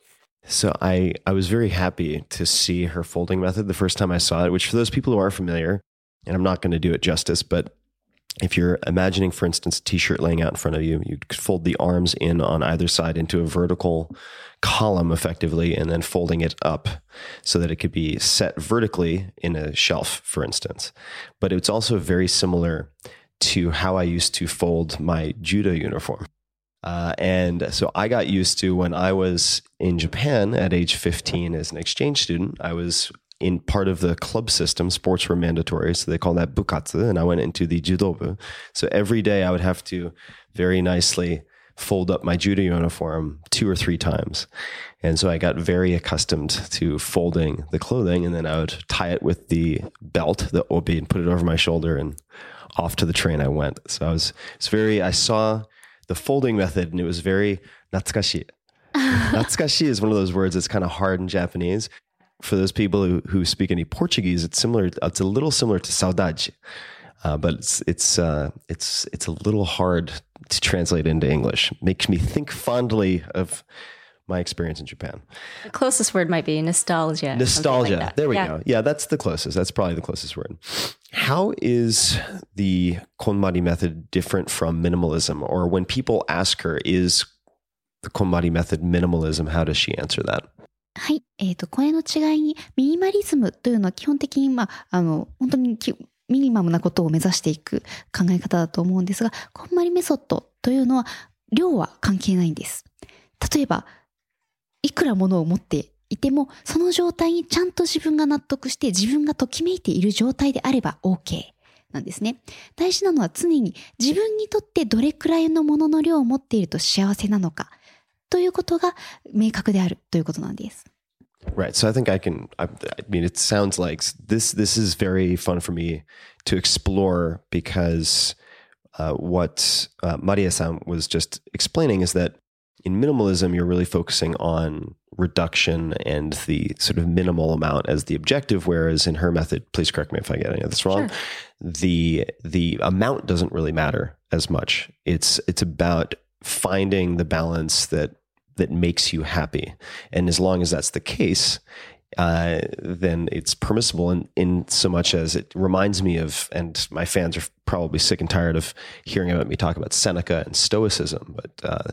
So I, I was very happy to see her folding method the first time I saw it, which for those people who are familiar, and I'm not going to do it justice, but if you're imagining, for instance, a t-shirt laying out in front of you, you could fold the arms in on either side into a vertical column effectively, and then folding it up so that it could be set vertically in a shelf, for instance. But it's also very similar to how I used to fold my judo uniform. Uh, and so I got used to, when I was in Japan at age fifteen as an exchange student, I was in part of the club system. Sports were mandatory, so they call that bukatsu, and I went into the judobu. So every day I would have to very nicely fold up my judo uniform two or three times. And so I got very accustomed to folding the clothing, and then I would tie it with the belt, the obi, and put it over my shoulder, and off to the train I went. So I was, it's very, I saw the folding method, and it was very natsukashi. Natsukashi is one of those words that's kind of hard in Japanese. For those people who, who speak any Portuguese, it's similar. It's a little similar to saudade, uh, but it's it's uh, it's it's a little hard to translate into English. Makes me think fondly of my experience in Japan. The closest word might be nostalgia. Nostalgia. Like there we yeah. go. Yeah, that's the closest. That's probably the closest word. How is the KonMari method different from minimalism? Or when people ask her, is the KonMari method minimalism? How does she answer that? はい。えっと、これの違いに、ミニマリズムというのは基本的に、まあ、あの、本当にミニマムなことを目指していく考え方だと思うんですが、コンマリメソッドというのは、量は関係ないんです。例えば、いくら物を持っていても、その状態にちゃんと自分が納得して、自分がときめいている状態であれば OK なんですね。大事なのは常に自分にとってどれくらいのものの量を持っていると幸せなのか、ということが明確であるということなんです。 Right. So I think I can, I, I mean, it sounds like this, this is very fun for me to explore because uh, what uh, Maria-san was just explaining is that in minimalism, you're really focusing on reduction and the sort of minimal amount as the objective, whereas in her method, please correct me if I get any of this wrong, sure. the the amount doesn't really matter as much. It's it's about finding the balance that that makes you happy. And as long as that's the case, uh, then it's permissible in, in so much as it reminds me of, and my fans are probably sick and tired of hearing about me talk about Seneca and Stoicism, but uh,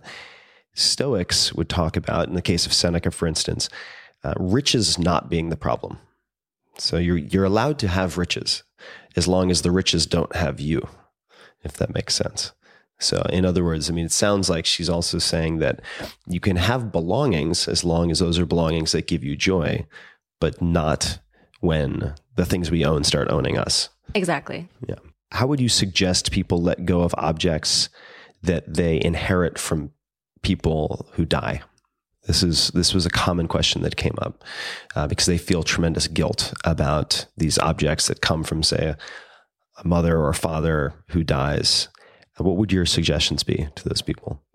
Stoics would talk about, in the case of Seneca, for instance, uh, riches not being the problem. So you're you're allowed to have riches as long as the riches don't have you, if that makes sense. So in other words, I mean, it sounds like she's also saying that you can have belongings as long as those are belongings that give you joy, but not when the things we own start owning us. Exactly. Yeah. How would you suggest people let go of objects that they inherit from people who die? This is this was a common question that came up uh, because they feel tremendous guilt about these objects that come from, say, a, a mother or a father who dies. What would your suggestions be to those people?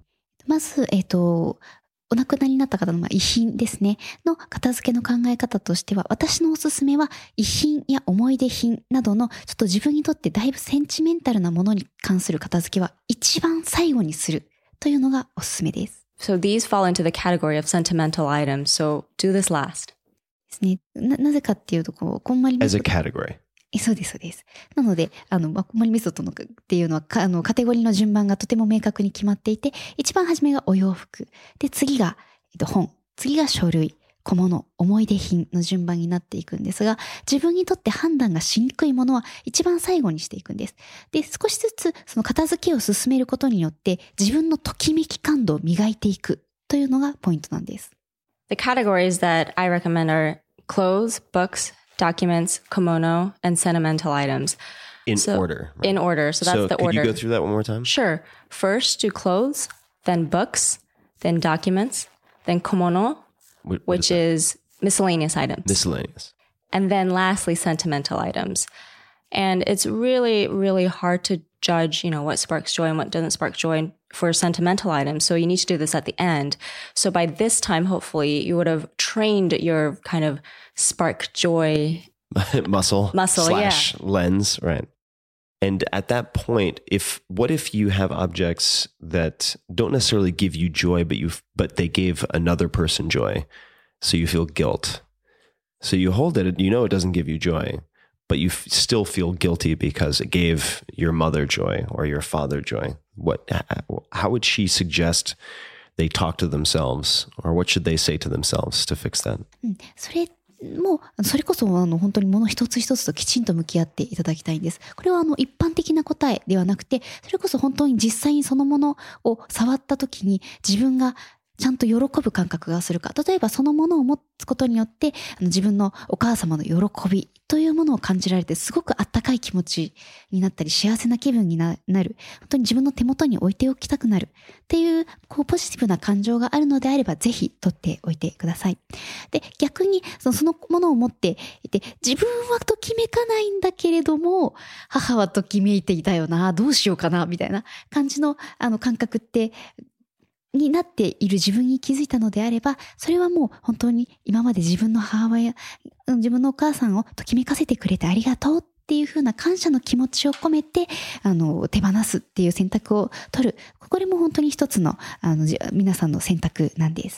まず、えっと、お亡くなりになった方のまあ遺品ですね、の片付けの考え方としては、私のおすすめは遺品や思い出品などのちょっと自分にとってだいぶセンチメンタルなものに関する片付けは一番最後にするというのがおすすめです。 So these fall into the category of sentimental items. So do this last. ですね。な、なぜかっていうと、こう、こんまり。 As a category. そうです、そうです。なので、あの、まあ、こんまりメソッドのっていうのは、あの、カテゴリーの順番がとても明確に決まっていて、一番初めがお洋服。で、次が、えっと、本。次が書類、小物、思い出品の順番になっていくんですが、自分にとって判断がしにくいものは一番最後にしていくんです。で、少しずつその片付けを進めることによって、自分のときめき感度を磨いていくというのがポイントなんです。 The categories that I recommend are clothes, books, documents, kimono, and sentimental items. In so, order. Right? In order. So that's so the could order. You go through that one more time? Sure. First, do clothes, then books, then documents, then kimono, what, what which is, is miscellaneous items. Miscellaneous. And then lastly, sentimental items. And it's really, really hard to judge, you know, what sparks joy and what doesn't spark joy for sentimental items. So you need to do this at the end. So by this time, hopefully, you would have trained your kind of spark joy muscle, muscle, slash yeah. lens, right? And at that point, if what if you have objects that don't necessarily give you joy, but you but they gave another person joy, so you feel guilt. So you hold it, you know it doesn't give you joy, but you f- still feel guilty because it gave your mother joy or your father joy. What? How would she suggest they talk to themselves, or what should they say to themselves to fix that? それもうそれこそあの本当にもの一つ一つときちんと向き合っていただきたいんです。これはあの一般的な答えではなくて、それこそ本当に実際にそのものを触った時に自分がちゃんと喜ぶ感覚がするか。例えばそのものを持つことによってあの自分のお母様の喜びというものを感じられてすごくあったかい気持ちになったり幸せな気分に な, なる。本当に自分の手元に置いておきたくなるっていうこうポジティブな感情があるのであればぜひ取っておいてください。で、逆にその、そのものを持っていて自分はときめかないんだけれども母はときめいていたよな、どうしようかなみたいな感じのあの感覚ってになっている自分に気づいたのであれば、それはもう本当に今まで自分の母親、自分のお母さんをときめかせてくれてありがとうっていう風な感謝の気持ちを込めて、あの、手放すっていう選択を取る。これも本当に一つの、あの、皆さんの選択なんです。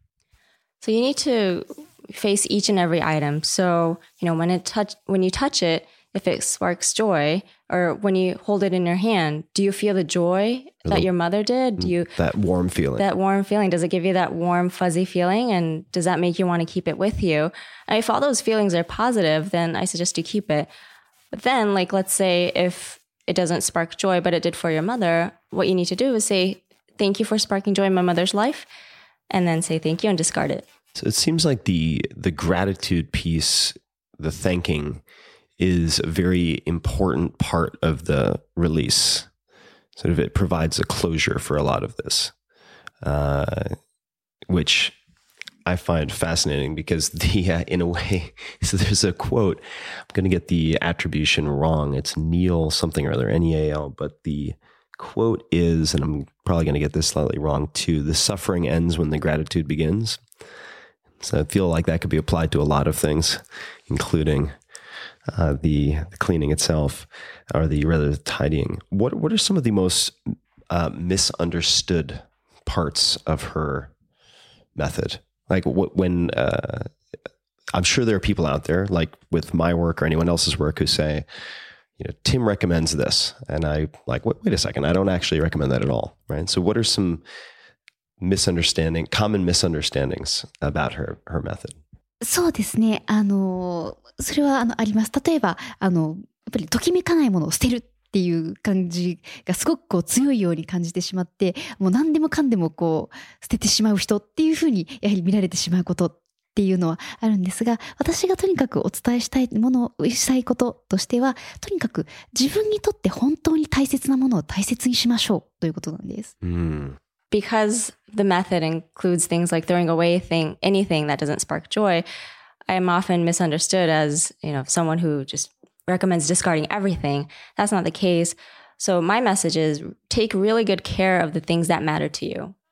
So you need to face each and every item. So, you know, when it touch, when you touch it, if it sparks joy, or when you hold it in your hand, do you feel the joy that your mother did? Do you that warm feeling? That warm feeling. Does it give you that warm, fuzzy feeling? And does that make you want to keep it with you? And if all those feelings are positive, then I suggest you keep it. But then, like, let's say if it doesn't spark joy, but it did for your mother, what you need to do is say, thank you for sparking joy in my mother's life, and then say thank you and discard it. So it seems like the the gratitude piece, the thanking, is a very important part of the release. Sort of it provides a closure for a lot of this, uh, which I find fascinating because the uh, in a way, so there's a quote, I'm going to get the attribution wrong. It's Neil something or other, N E A L, but the quote is, and I'm probably going to get this slightly wrong too, the suffering ends when the gratitude begins. So I feel like that could be applied to a lot of things, including Uh, the, the cleaning itself, or the rather the tidying. What what are some of the most uh, misunderstood parts of her method? Like what, when uh, I'm sure there are people out there, like with my work or anyone else's work, who say, you know, Tim recommends this, and I like, wait, wait a second, I don't actually recommend that at all, right? So what are some misunderstanding, common misunderstandings about her her method? そうですね。あの、それはあのあります。例えば、あの、やっぱりときめかないものを捨てるっていう感じがすごくこう強いように感じてしまって、もう何でもかんでもこう捨ててしまう人っていうふうにやはり見られてしまうことっていうのはあるんですが、私がとにかくお伝えしたいもの、したいこととしては、とにかく自分にとって本当に大切なものを大切にしましょうということなんです。 Mm. Because the method includes things like throwing away thing, anything that doesn't spark joy, I'm often misunderstood as, you know, someone who just recommends discarding everything. That's not the case. So my message is take really good care of the things that matter to you.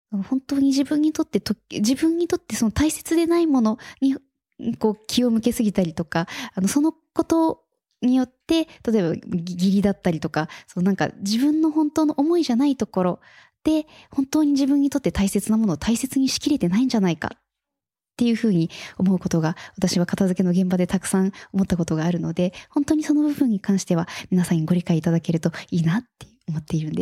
本当に自分にとってと、自分にとってその大切でないものにこう気を向けすぎたりとか、あのそのことによって、例えば義理だったりとか、そうなんか自分の本当の思いじゃないところで、本当に自分にとって大切なものを大切にしきれてないんじゃないかっていうふうに思うことが、私は片付けの現場でたくさん思ったことがあるので、本当にその部分に関しては皆さんにご理解いただけるといいなって思っているんです。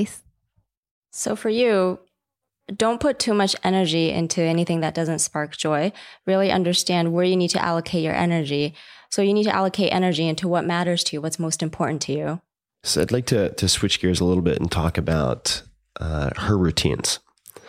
So for you, don't put too much energy into anything that doesn't spark joy. Really understand where you need to allocate your energy. So you need to allocate energy into what matters to you, what's most important to you. So I'd like to, to switch gears a little bit and talk about uh, her routines.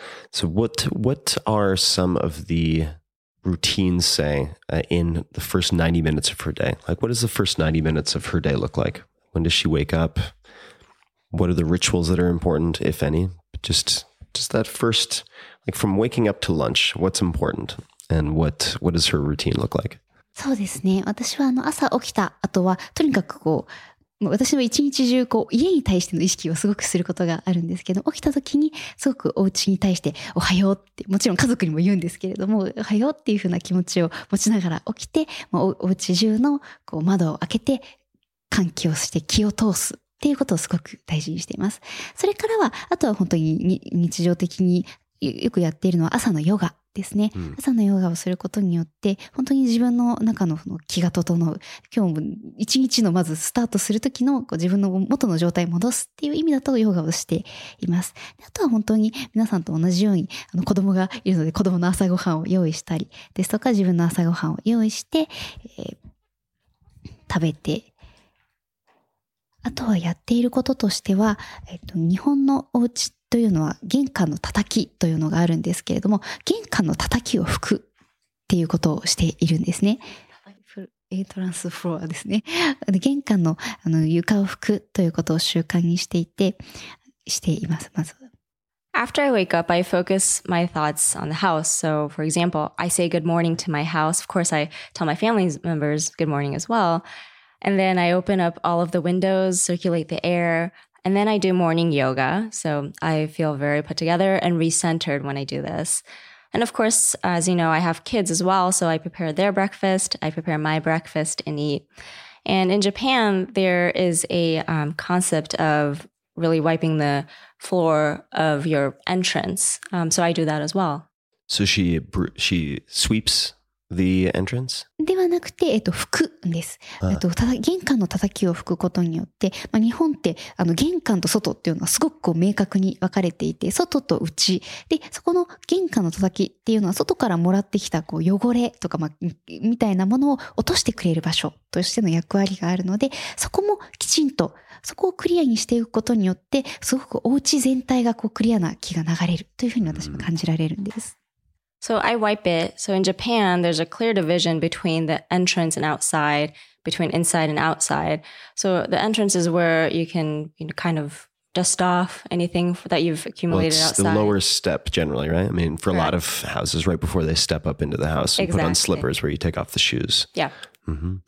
So what what are some of the routines, say, uh, in the first ninety minutes of her day? Like, what does the first ninety minutes of her day look like? When does she wake up? What are the rituals that are important, if any? Just just that first, like from waking up to lunch, what's important? And what what does her routine look like? そうですね。私はあの朝起きた後は、とにかくこう、私は一日中こう家に対しての意識をすごくすることがあるんですけど、起きた時にすごくお家に対しておはようって、もちろん家族にも言うんですけれども、おはようっていうふうな気持ちを持ちながら起きて、お家中のこう窓を開けて換気をして気を通すっていうことをすごく大事にしています。それからは、あとは本当に日常的によくやっているのは朝のヨガですね、うん、朝のヨガをすることによって本当に自分の中の気が整う、今日も一日のまずスタートする時のこう自分の元の状態に戻すっていう意味だとヨガをしています。あとは本当に皆さんと同じようにあの子供がいるので子供の朝ごはんを用意したりですとか、自分の朝ごはんを用意して、えー、食べて、あとはやっていることとしては、えっと、日本のお家というのは玄関の叩きというのがあるんですけれども、玄関の叩きを拭くっていうことをしているんですね。エントランスフロアですね。玄関の、あの床を拭くということを習慣にしていて、しています、まず。 After I wake up, I focus my thoughts on the house. So, for example, I say good morning to my house. Of course, I tell my family members good morning as well. And then I open up all of the windows, circulate the air, and then I do morning yoga. So I feel very put together and recentered when I do this. And of course, as you know, I have kids as well. So I prepare their breakfast. I prepare my breakfast and eat. And in Japan, there is a um, concept of really wiping the floor of your entrance. Um, so I do that as well. So she she sweeps the entrance? ではなくて、えっと、拭くんです。えっと、ただ玄関の叩きを拭くことによって、まあ、日本って、あの、玄関と外っていうのはすごくこう明確に分かれていて、外と内。で、そこの玄関の叩きっていうのは外からもらってきたこう汚れとか、まあ、みたいなものを落としてくれる場所としての役割があるので、そこもきちんと、そこをクリアにしていくことによって、すごくお家全体がこうクリアな気が流れるというふうに私は感じられるんです。 So I wipe it. So in Japan, there's a clear division between the entrance and outside, between inside and outside. So the entrance is where you can, you know, kind of dust off anything that you've accumulated well, it's outside. The lower step generally, right? I mean, for Correct. A lot of houses, right before they step up into the house, you exactly. put on slippers where you take off the shoes. Yeah. Mm-hmm.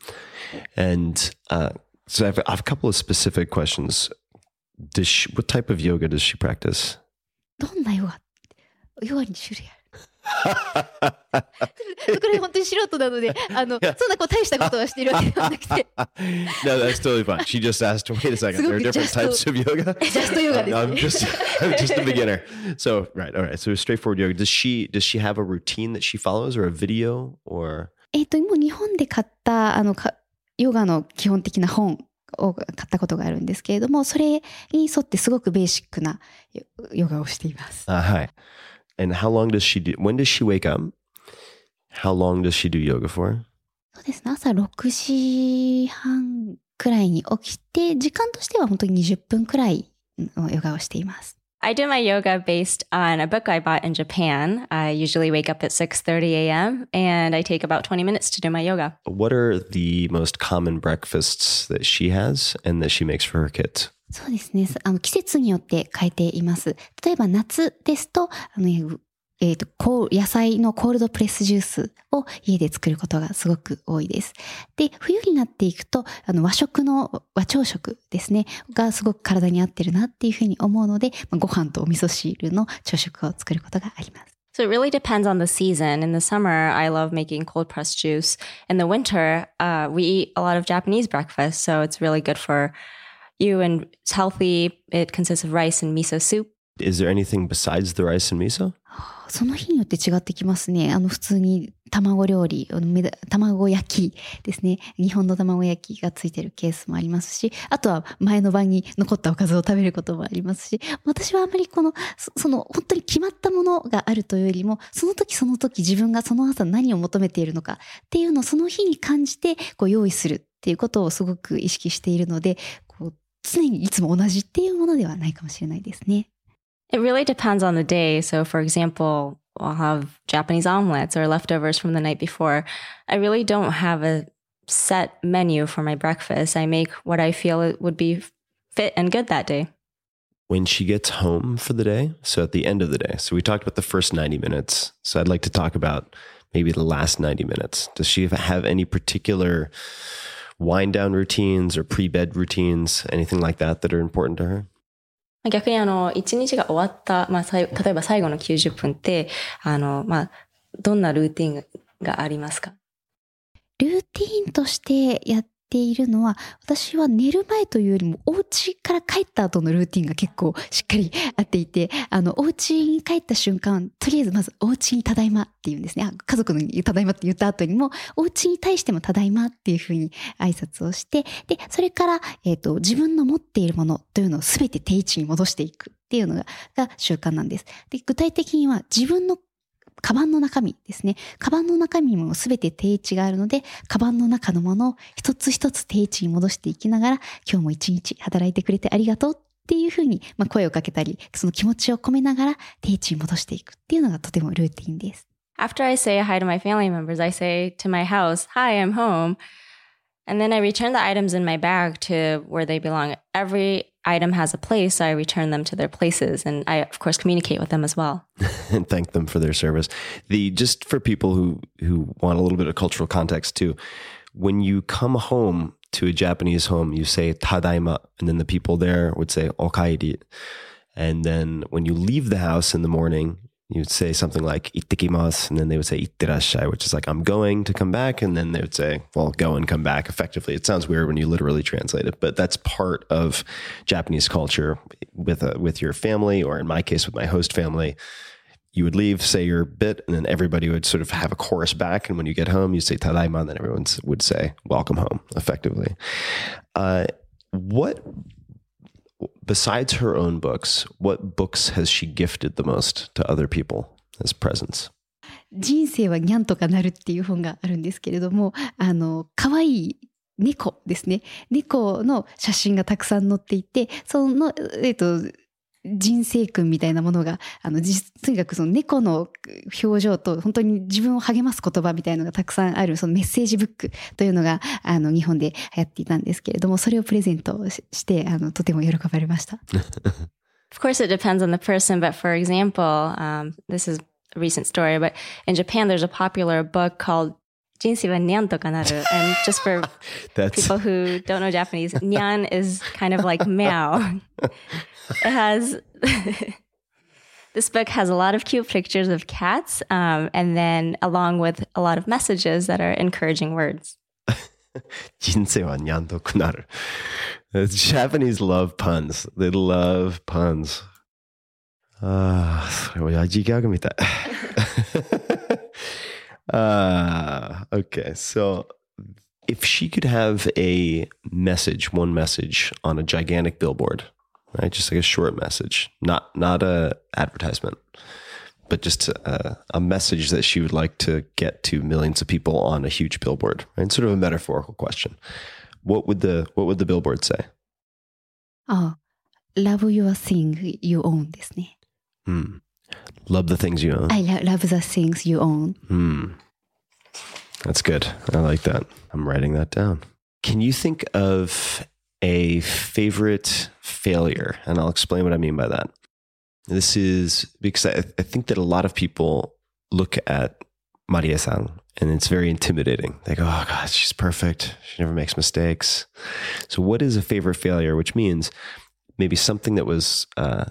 And uh, so I have, I have a couple of specific questions. Does she, what type of yoga does she practice? どんなヨガ？ヨガに種類ある。これ本当に素人なので、あの、そんなこう大したことはしてるわけではなくて。 No, that's totally fine. She just asked, wait a second, there are different types of yoga? Just yoga です。 I'm just, I'm just a beginner. So, right, all right. So straightforward yoga. Does she, does she have a routine that she follows or a video or? えっと、もう日本で買った、あの、ヨガの基本的な本を買ったことがあるんですけれども、それに沿ってすごくベーシックなヨガをしています。 あ、はい。And how long does she do, when does she wake up? How long does she do yoga for? そうですね。朝ろくじはんくらいに起きて、時間としては本当ににじゅっぷんくらいのヨガをしています。 I do my yoga based on a book I bought in Japan. I usually wake up at six thirty a.m. and I take about twenty minutes to do my yoga. What are the most common breakfasts that she has and that she makes for her kids? そうですね。あの季節によって変えています。例えば夏ですと、あのえっと、こう野菜のコールドプレスジュースを家で作ることがすごく多いです。で、冬になっていくと、あの和食の和朝食ですね、がすごく体に合ってるなっていうふうに思うので、まあ、ご飯とお味噌汁の朝食を作ることがあります。 So it really depends on the season. In the summer, I love making cold pressed juice. In the winter, uh, we eat a lot of Japanese breakfast, so it's really good for you and it's healthy. It consists of rice and miso soup. Is there anything besides the rice and miso? その日によって違ってきますね。あの普通に卵料理、卵焼きですね。日本の卵焼きがついてるケースもありますし、あとは前の晩に残ったおかずを食べることもありますし、私はあんまりこの、その本当に決まったものがあるというよりも、その時その時自分がその朝何を求めているのかっていうのをその日に感じてこう用意するっていうことをすごく意識しているので、こう常にいつも同じっていうものではないかもしれないですね。 It really depends on the day. So, for example, I'll have Japanese omelets or leftovers from the night before. I really don't have a set menu for my breakfast. I make what I feel it would be fit and good that day. When she gets home for the day, so at the end of the day, so we talked about the first ninety minutes. So I'd like to talk about maybe the last ninety minutes. Does she have any particular wind down routines or pre-bed routines, anything like that that are important to her? 逆にあの、一日が終わった、まあ、例えば最後のきゅうじゅっぷんって、あの、まあ、どんなルーティンがありますか？ ルーティンとしてやっているのは、私は寝る前というよりも、お家から帰った後のルーティンが結構しっかりあっていて、あの、お家に帰った瞬間、とりあえずまずお家にただいまっていうんですね。家族にただいまって言った後にも、お家に対してもただいまっていうふうに挨拶をして、で、それから、えっと、自分の持っているものというのをすべて定位置に戻していくっていうのが、が習慣なんです。で、具体的には自分のカバンの中身ですね。カバンの中身もすべて定位置があるので、カバンの中のものを一つ一つ定位置に戻していきながら、今日も一日働いてくれてありがとうっていうふうに、まあ、声をかけたり、その気持ちを込めながら定位置に戻していくっていうのがとてもルーティンです。 After I say hi to my family members, I say to my house, hi, I'm home. And then I return the items in my bag to where they belong. Every item has a place, so I return them to their places. And I, of course, communicate with them as well. And thank them for their service. The just for people who, who want a little bit of cultural context too, when you come home to a Japanese home, you say tadaima, and then the people there would say okaeri. And then when you leave the house in the morning, you'd say something like ittekimasu, and then they would say itterashai, which is like, I'm going to come back. And then they would say, well, go and come back effectively. It sounds weird when you literally translate it, but that's part of Japanese culture with a, with your family, or in my case, with my host family. You would leave, say your bit, and then everybody would sort of have a chorus back. And when you get home, you say tadaima, and then everyone would say, welcome home, effectively. Uh, what... Besides her own books, what books has she gifted the most to other people as presents? 人生はにゃんとかなるっていう本があるんですけれども、あの、可愛い猫ですね。猫の写真がたくさん載っていて、その、えっと、人生訓みたいなものが、あの、とにかくその猫の表情と本当に自分を励ます言葉みたいなのがたくさんある、そのメッセージブックというのが、あの、日本で流行っていたんですけれども、それをプレゼントして、あの、とても喜ばれました。 Of course, it depends on the person, but for example, um, this is a recent story, but in Japan, there's a popular book called 人生はにゃんとかなる. And just for people who don't know Japanese, にゃん is kind of like meow. It has, this book has a lot of cute pictures of cats, um, and then along with a lot of messages that are encouraging words. 人生はにゃんとくなる. Japanese love puns. They love puns. Ah, それ親父ギャグみたい. Uh, okay, so if she could have a message, one message on a gigantic billboard, right? Just like a short message, not not a advertisement, but just a, a message that she would like to get to millions of people on a huge billboard, right? Sort of a metaphorical question. What would the what would the billboard say? Ah, love your thing you own ですね. Hmm. Love the things you own. I lo- love the things you own. Hmm. That's good. I like that. I'm writing that down. Can you think of a favorite failure? And I'll explain what I mean by that. This is because I, I think that a lot of people look at Marie-san and it's very intimidating. They go, oh God, she's perfect. She never makes mistakes. So what is a favorite failure? Which means maybe something that was, uh,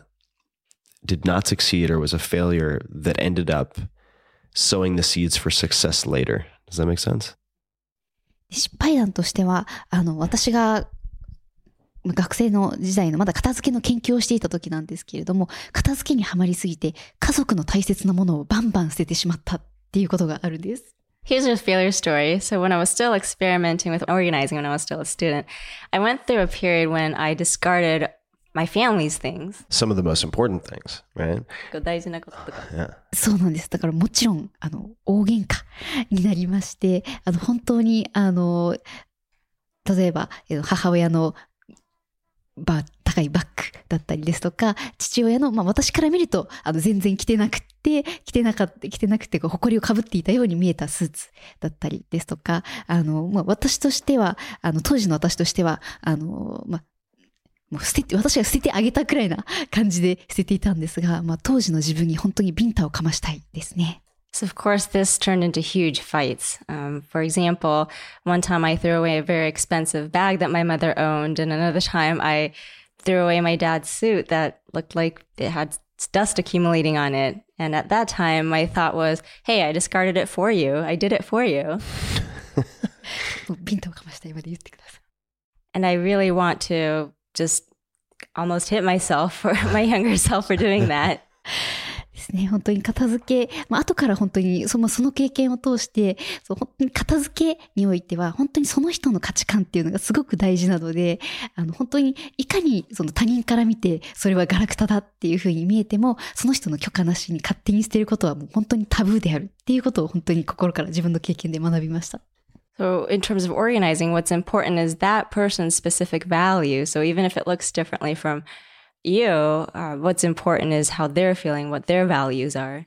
did not succeed or was a failure that ended up sowing the seeds for success later. Does that make sense? 失敗談としては、あの、私が学生の時代のまだ片付けの研究をしていた時なんですけれども、片付けにはまりすぎて家族の大切なものをバンバン捨ててしまったっていうことがあるんです。 Here's a failure story. So when I was still experimenting with organizing, when I was still a student, I went through a period when I discarded my family's things. Some of the most important things, right? 大事なこととか。 Yeah. そうなんです。だからもちろん、あの、大喧嘩になりまして、あの、本当に、あの、例えば、母親のバ高いバッグだったりですとか、父親の、まあ私から見ると、あの、全然着てなくて、着てなかった、着てなくて、こう、埃をかぶっていたように見えたスーツだったりですとか、あの、まあ私としては、あの、当時の私としては、あの、まあ、もう捨てて、私が捨ててあげたくらいな感じで捨てていたんですが、まあ当時の自分に本当にビンタをかましたいですね。 So of course this turned into huge fights. Um, for example, one time I threw away a very expensive bag that my mother owned, and another time I threw away my dad's suit that looked like it had dust accumulating on it. And at that time my thought was, hey, I discarded it for you. I did it for you. ビンタをかましたいまで言ってください。 And I really want to just almost hit myself for my younger self for doing that. ですね、本当に片付け、まあ後から本当にそのその経験を通して、そう本当に片付けにおいては本当にその人の価値観っていうのがすごく大事なので、あの本当にいかにその他人から見てそれはガラクタだっていうふうに見えても、その人の許可なしに勝手に捨てることはもう本当にタブーであるっていうことを本当に心から自分の経験で学びました。 So in terms of organizing, what's important is that person's specific value. So even if it looks differently from you, uh, what's important is how they're feeling, what their values are.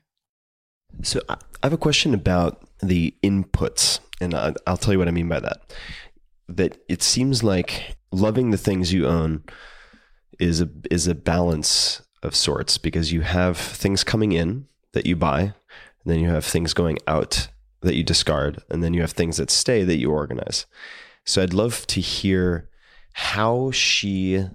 So I have a question about the inputs, and I, I'll tell you what I mean by that. That it seems like loving the things you own is a is a balance of sorts, because you have things coming in that you buy, and then you have things going out that you discard, and then you have things that stay that you organize. So I'd love to hear how she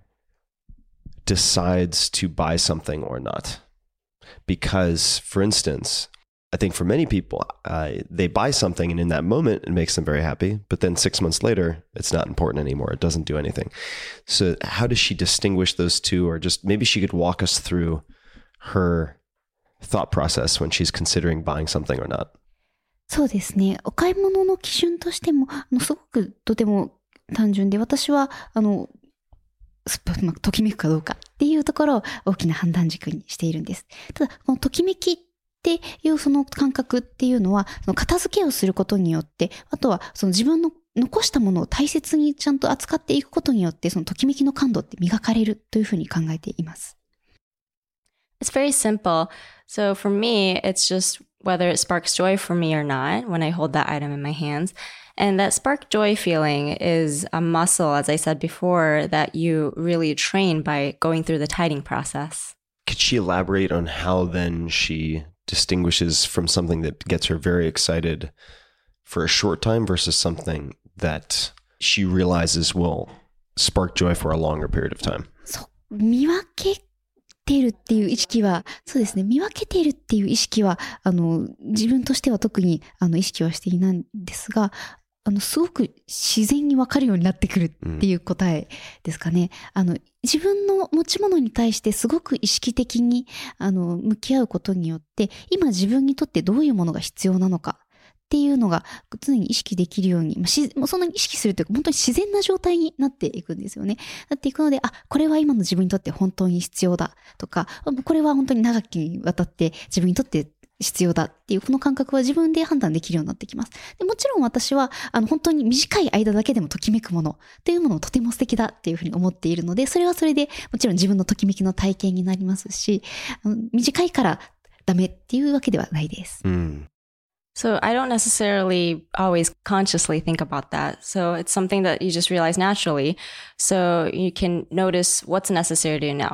decides to buy something or not. Because, for instance, I think for many people, uh, they buy something and in that moment it makes them very happy, but then six months later, it's not important anymore. It doesn't do anything. So how does she distinguish those two? Or just maybe she could walk us through her thought process when she's considering buying something or not. そうですね。お買い物の基準としても、あのすごくとても単純で、私は、あの、まあ、ときめくかどうかっていうところを大きな判断軸にしているんです。ただ、このときめきっていうその感覚っていうのは、その片付けをすることによって、あとはその自分の残したものを大切にちゃんと扱っていくことによって、そのときめきの感度って磨かれるというふうに考えています。 It's very simple. So for me, it's just whether it sparks joy for me or not when I hold that item in my hands. And that spark joy feeling is a muscle, as I said before, that you really train by going through the tidying process. Could she elaborate on how then she distinguishes from something that gets her very excited for a short time versus something that she realizes will spark joy for a longer period of time? そう、見分けているっていう意識は、そうですね、見分けているっていう意識は、あの、自分としては特にあの意識はしていないんですが、あの、すごく自然に分かるようになってくるっていう答えですかね。うん、あの、自分の持ち物に対してすごく意識的に、あの、向き合うことによって、今自分にとってどういうものが必要なのかっていうのが常に意識できるように、まあ、しもうそんなに意識するというか、本当に自然な状態になっていくんですよね。なっていくので、あ、これは今の自分にとって本当に必要だとか、これは本当に長きにわたって自分にとって必要だっていうこの感覚は自分で判断できるようになってきます。でもちろん私はあの本当に短い間だけでもときめくものっていうものをとても素敵だっていうふうに思っているので、それはそれでもちろん自分のときめきの体験になりますし、あの短いからダメっていうわけではないです。 うん。 So I don't necessarily always consciously think about that. So it's something that you just realize naturally. So you can notice what's necessary to you now.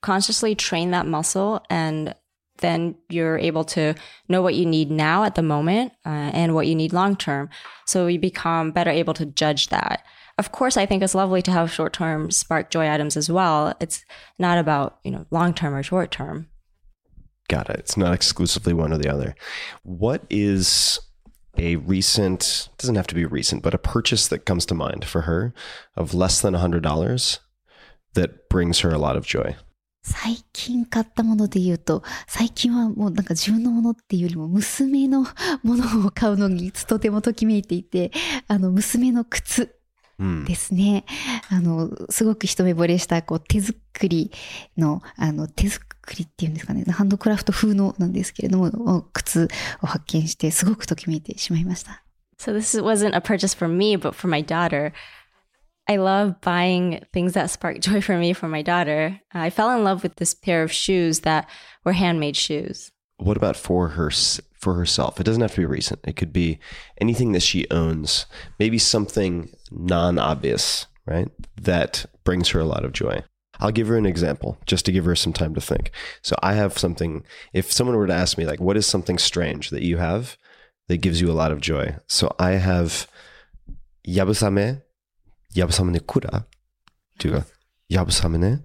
consciously train that muscle, and then you're able to know what you need now at the moment uh, and what you need long term. So you become better able to judge that. Of course, I think it's lovely to have short-term spark joy items as well. It's not about, you know, long-term or short-term. Got it. It's not exclusively one or the other. What is a recent, doesn't have to be recent, but a purchase that comes to mind for her of less than one hundred dollars that brings her a lot of joy? 最近買ったもので言うと、最近はもうなんか自分のものっていうよりも娘のものを買うのにとてもときめいていて、あの娘の靴ですね。うん、あの、すごく一目惚れしたこう手作りの、あの手作りっていうんですかね、ハンドクラフト風のなんですけれども、靴を発見してすごくときめいてしまいました。 So this wasn't a purchase for me, but for my daughter. I love buying things that spark joy for me for my daughter. I fell in love with this pair of shoes that were handmade shoes. What about for her, for herself? It doesn't have to be recent. It could be anything that she owns, maybe something non-obvious, right? That brings her a lot of joy. I'll give her an example just to give her some time to think. So I have something, if someone were to ask me, like, what is something strange that you have that gives you a lot of joy? So I have yabusame, yabusame ne kura, っていうか、yabusame ne?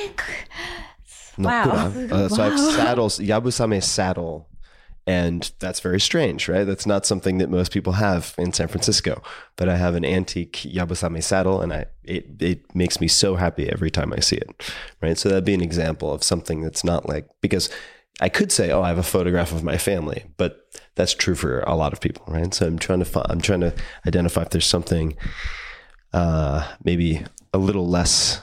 Wow. Uh, so I have saddles, yabusame saddle, and that's very strange, right? That's not something that most people have in San Francisco. But I have an antique yabusame saddle, and I it it makes me so happy every time I see it, right? So that'd be an example of something that's not like, because I could say, oh, I have a photograph of my family, but that's true for a lot of people, right? So I'm trying to find, I'm trying to identify if there's something uh, maybe a little less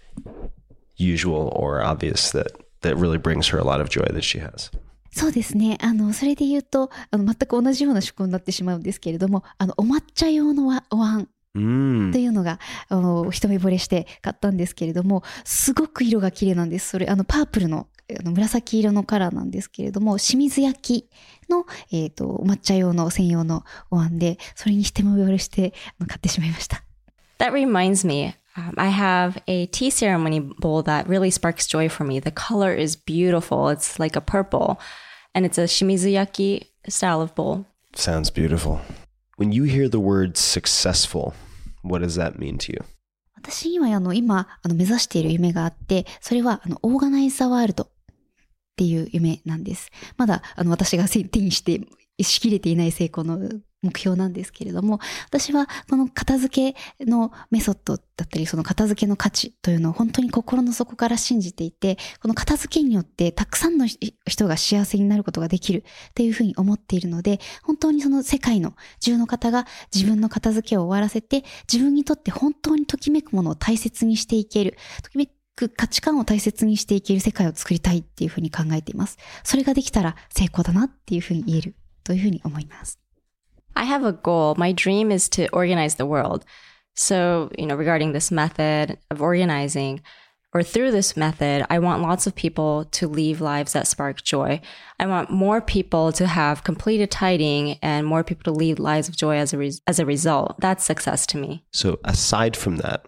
usual or obvious that that really brings her a lot of joy that she has. そうですね。あの、それで言うと、あの、全く同じような趣向になってしまうんですけれども、あの、お抹茶用のお椀というのが、あの、一目惚れして買ったんですけれども、すごく色が綺麗なんです。それ、あの、パープルの、あの紫色のカラーなんですけれども、清水焼きの、えっと、お抹茶用の専用のお椀で、それに一目惚れして買ってしまいました。 That reminds me, um, I have a tea ceremony bowl that really sparks joy for me. The color is beautiful. It's like a purple, and it's a shimizuyaki style of bowl. Sounds beautiful. When you hear the word successful, what does that mean to you? 私にはあの今あの目指している夢があって、それはあのオーガナイズ・ザ・ワールドっていう夢なんです。まだあの私が手にしてしきれていない成功の目標なんですけれども、私はこの片付けのメソッドだったり、その片付けの価値というのを本当に心の底から信じていて、この片付けによってたくさんの人が幸せになることができるっていうふうに思っているので、本当にその世界の中の方が自分の片付けを終わらせて、自分にとって本当にときめくものを大切にしていける、ときめく価値観を大切にしていける世界を作りたいっていうふうに考えています。それができたら成功だなっていうふうに言えるというふうに思います。 I have a goal. My dream is to organize the world. So, you know, regarding this method of organizing, or through this method, I want lots of people to live lives that spark joy. I want more people to have completed tidying and more people to lead lives of joy as a re- as a result. That's success to me. So aside from that,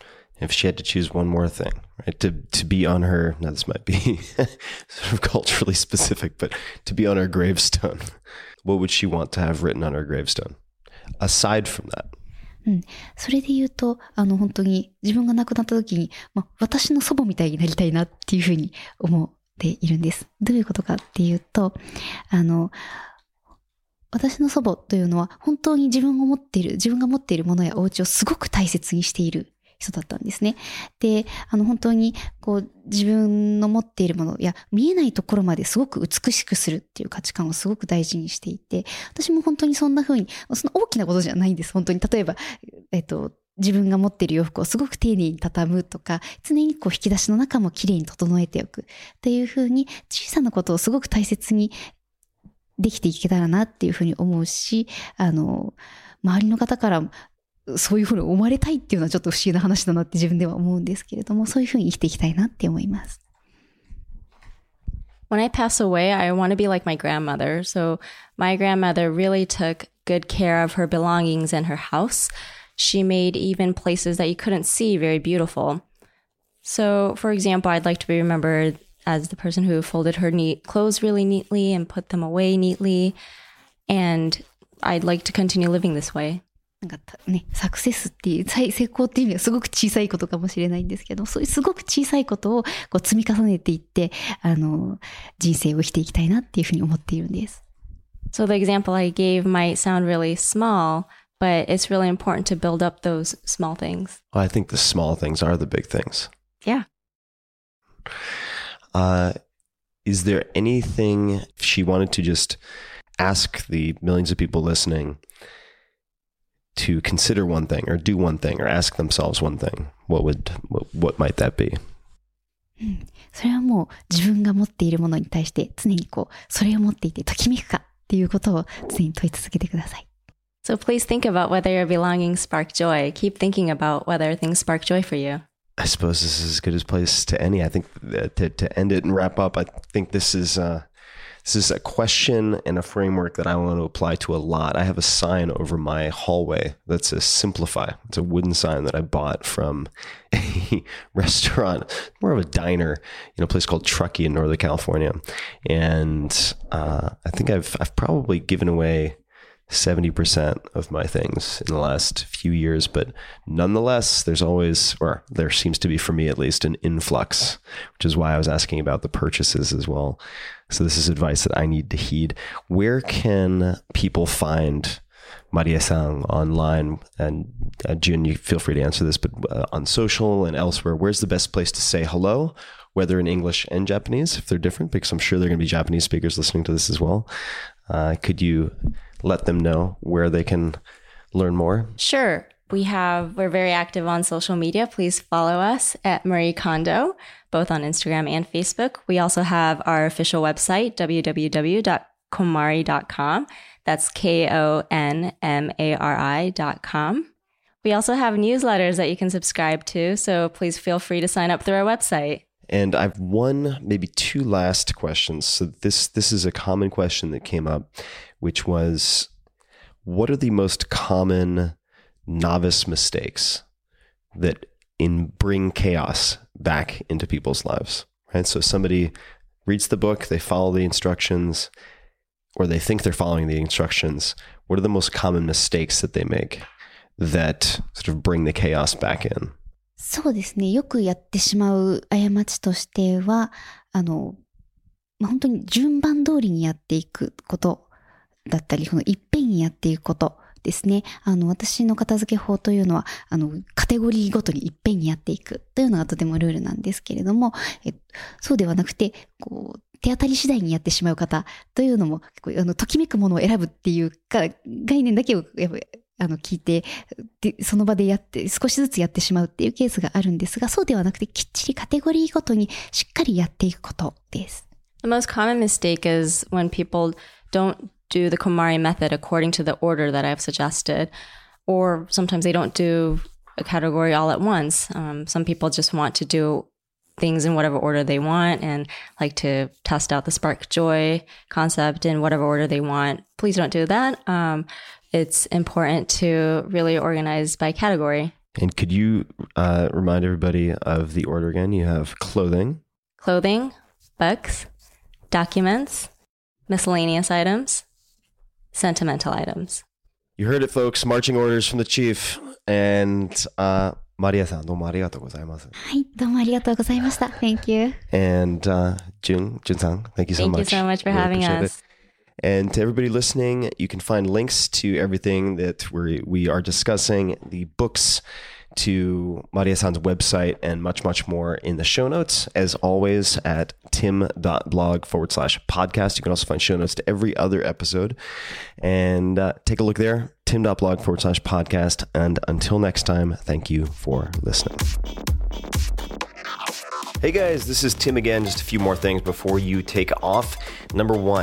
if she had to choose one more thing, right, to to be on her, now this might be sort of culturally specific, but to be on her gravestone, what would she want to have written on her gravestone? Aside from that. うん、それで言うと、あの本当に自分が亡くなった時に、まあ、私の祖母みたいになりたいなっていうふうに思っているんです。どういうことかっていうと、あの、私の祖母というのは本当に自分が持っている、自分が持っているものやお家をすごく大切にしている人だったんですね。で、あの本当にこう自分の持っているものや見えないところまですごく美しくするっていう価値観をすごく大事にしていて、私も本当にそんな風に、その大きなことじゃないんです。本当に例えば、えっと、自分が持っている洋服をすごく丁寧に畳むとか、常にこう引き出しの中もきれいに整えておくっていう風に小さなことをすごく大切にできていけたらなっていう風に思うし、あの、周りの方からそういうふうに思われたいっていうのはちょっと不思議な話だなって自分では思うんですけれども、そういうふうに生きていきたいなって思います。 When I pass away, I want to be like my grandmother. So my grandmother really took good care of her belongings and her house. She made even places that you couldn't see very beautiful. So, for example, I'd like to be remembered as the person who folded her neat clothes really neatly and put them away neatly. And I'd like to continue living this way. なんかね、サクセスっていう、成功っていう意味はすごく小さいことかもしれないんですけど、そういうすごく小さいことをこう積み重ねていって、あの、人生を生きていきたいなっていうふうに思っているんです。 So the example I gave might sound really small, but it's really important to build up those small things. Well, I think the small things are the big things. Yeah. Uh, is there anything if she wanted to just ask the millions of people listening to consider one thing or do one thing or ask themselves one thing, what would what, what might that be? うん、それはもう自分が持っているものに対して常にこうそれを持っていてときめくかっていうことを常に問い続けてください。 So please think about whether your belongings spark joy. Keep thinking about whether things spark joy for you. I suppose this is as good a place to end. I think that to, to end it and wrap up, I think this is uh, this is a question and a framework that I want to apply to a lot. I have a sign over my hallway that says Simplify. It's a wooden sign that I bought from a restaurant, more of a diner, in a place called Truckee in Northern California. And uh, I think I've I've probably given away seventy percent of my things in the last few years, but nonetheless, there's always, or there seems to be for me at least, an influx, which is why I was asking about the purchases as well. So this is advice that I need to heed. Where can people find Maria-san online? And uh, Jun, you feel free to answer this, but uh, on social and elsewhere, where's the best place to say hello, whether in English and Japanese, if they're different, because I'm sure there are going to be Japanese speakers listening to this as well. Uh, could you let them know where they can learn more? Sure. We have, we're very active on social media. Please follow us at Marie Kondo, both on Instagram and Facebook. We also have our official website, w w w dot konmari dot com. That's K O N M A R I dot com. We also have newsletters that you can subscribe to, so please feel free to sign up through our website. And I've one, maybe two last questions. So this this is a common question that came up, which was, what are the most common novice mistakes that in bring chaos back into people's lives? Right. So somebody reads the book, they follow the instructions, or they think they're following the instructions. What are the most common mistakes that they make that sort of bring the chaos back in? そうですね。よくやってしまう過ちとしては、あの、まあ、本当に順番通りにやっていくことだったり、このいっぺんにやっていくことですね。あの、私の片付け法というのは、あの、カテゴリーごとにいっぺんにやっていくというのがとてもルールなんですけれども、えそうではなくて、こう、手当たり次第にやってしまう方というのも、あの、ときめくものを選ぶっていうか概念だけをやっぱりあの聞いてでその場でやって少しずつやってしまうっていうケースがあるんですが、そうではなくてきっちりカテゴリーごとにしっかりやっていくことです。 The most common mistake is when people don't do the KonMari method according to the order that I've suggested, or sometimes they don't do a category all at once. Um, some people just want to do things in whatever order they want and like to test out the spark joy concept in whatever order they want. Please don't do that. Um, It's important to really organize by category. And could you uh, remind everybody of the order again? You have clothing. Clothing, books, documents, miscellaneous items, sentimental items. You heard it, folks. Marching orders from the chief. And uh, Maria-san, どうもありがとうございます。 はい、どうもありがとうございました。Thank you. And uh, Jun, Jun-san, thank you so thank much. Thank you so much for really having us. It. And to everybody listening, you can find links to everything that we we are discussing, the books, to Maria-san's website, and much, much more in the show notes, as always, at tim.blog forward slash podcast. You can also find show notes to every other episode. And uh, take a look there, tim.blog forward slash podcast. And until next time, thank you for listening. Hey guys, this is Tim again. Just a few more things before you take off. Number one,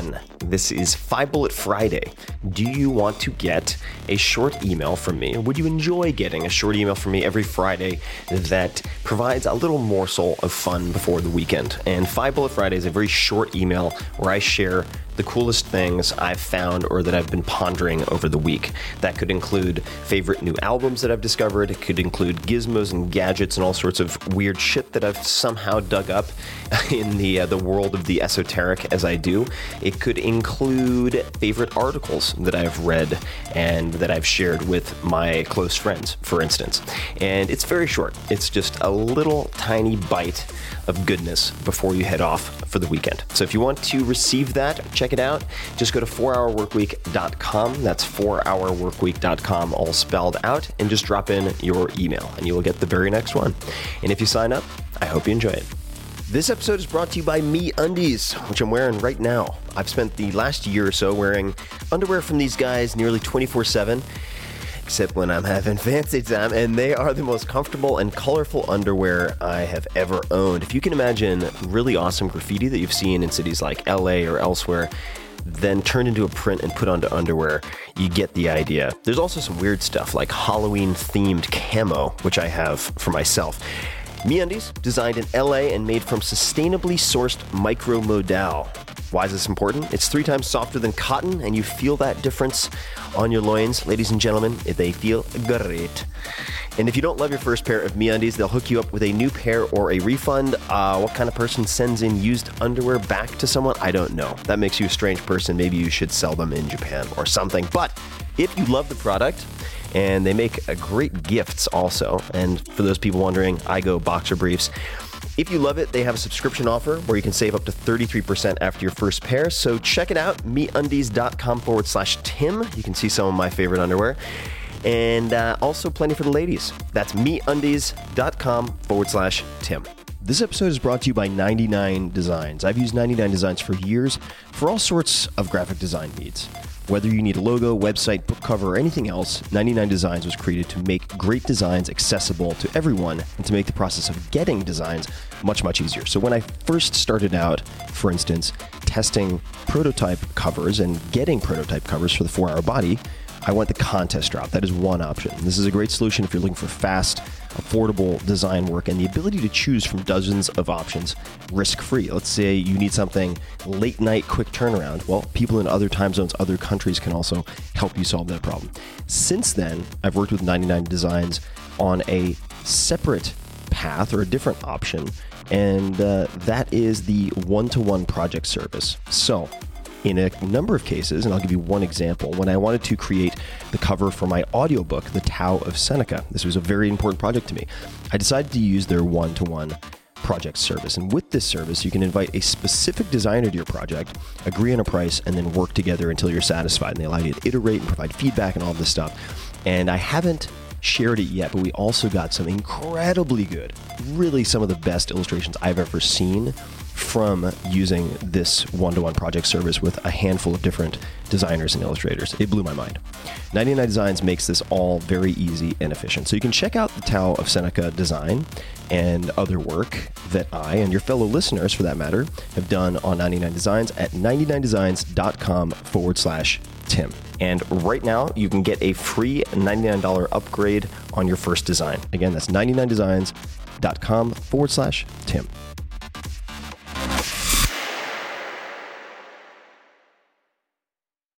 This is Five Bullet Friday. Do you want to get a short email from me? Would you enjoy getting a short email from me every Friday that provides a little morsel of fun before the weekend? And Five Bullet Friday is a very short email where I share the coolest things I've found or that I've been pondering over the week. That could include favorite new albums that I've discovered. It could include gizmos and gadgets and all sorts of weird shit that I've somehow dug up in the uh, the world of the esoteric as I do. It could include favorite articles that I've read and that I've shared with my close friends, for instance. And it's very short. It's just a little tiny bite of goodness before you head off for the weekend. So if you want to receive that, check it out. Just go to four hour work week dot com. That's four hour work week dot com, all spelled out, and just drop in your email and you will get the very next one. And if you sign up, I hope you enjoy it. This episode is brought to you by MeUndies, which I'm wearing right now. I've spent the last year or so wearing underwear from these guys nearly twenty-four seven. Except when I'm having fancy time, and they are the most comfortable and colorful underwear I have ever owned. If you can imagine really awesome graffiti that you've seen in cities like L A or elsewhere, then turned into a print and put onto underwear, you get the idea. There's also some weird stuff like Halloween-themed camo, which I have for myself. MeUndies, designed in L A and made from sustainably sourced micromodal. Why is this important? It's three times softer than cotton, and you feel that difference on your loins. Ladies and gentlemen, they feel great. And if you don't love your first pair of MeUndies, they'll hook you up with a new pair or a refund. Uh, what kind of person sends in used underwear back to someone? I don't know. That makes you a strange person. Maybe you should sell them in Japan or something. But if you love the product, and they make a great gifts also, and for those people wondering, I go boxer briefs. If you love it, they have a subscription offer where you can save up to thirty-three percent after your first pair. So check it out, MeUndies.com forward slash Tim. You can see some of my favorite underwear. And uh, also plenty for the ladies. That's MeUndies.com forward slash Tim. This episode is brought to you by ninety-nine Designs. I've used ninety-nine Designs for years for all sorts of graphic design needs. Whether you need a logo, website, book cover, or anything else, ninety-nine Designs was created to make great designs accessible to everyone and to make the process of getting designs much, much easier. So when I first started out, for instance, testing prototype covers and getting prototype covers for the four hour Body, I went the contest route. That is one option. This is a great solution if you're looking for fast, affordable design work and the ability to choose from dozens of options risk-free. Let's say you need something late night, quick turnaround. Well, people in other time zones, other countries can also help you solve that problem. Since then, I've worked with ninety-nine Designs on a separate path or a different option, and uh, that is the one-to-one project service. So, in a number of cases, and I'll give you one example, when I wanted to create the cover for my audiobook, The Tao of Seneca, this was a very important project to me, I decided to use their one-to-one project service. And with this service, you can invite a specific designer to your project, agree on a price, and then work together until you're satisfied. And they allow you to iterate and provide feedback and all this stuff. And I haven't shared it yet, but we also got some incredibly good, really some of the best illustrations I've ever seen from using this one-to-one project service with a handful of different designers and illustrators. It blew my mind. ninety-nine Designs makes this all very easy and efficient. So you can check out the Tao of Seneca design and other work that I, and your fellow listeners for that matter, have done on ninety-nine Designs at ninety-nine designs.com forward slash Tim. And right now, you can get a free ninety-nine dollars upgrade on your first design. Again, that's ninety-nine designs.com forward slash Tim.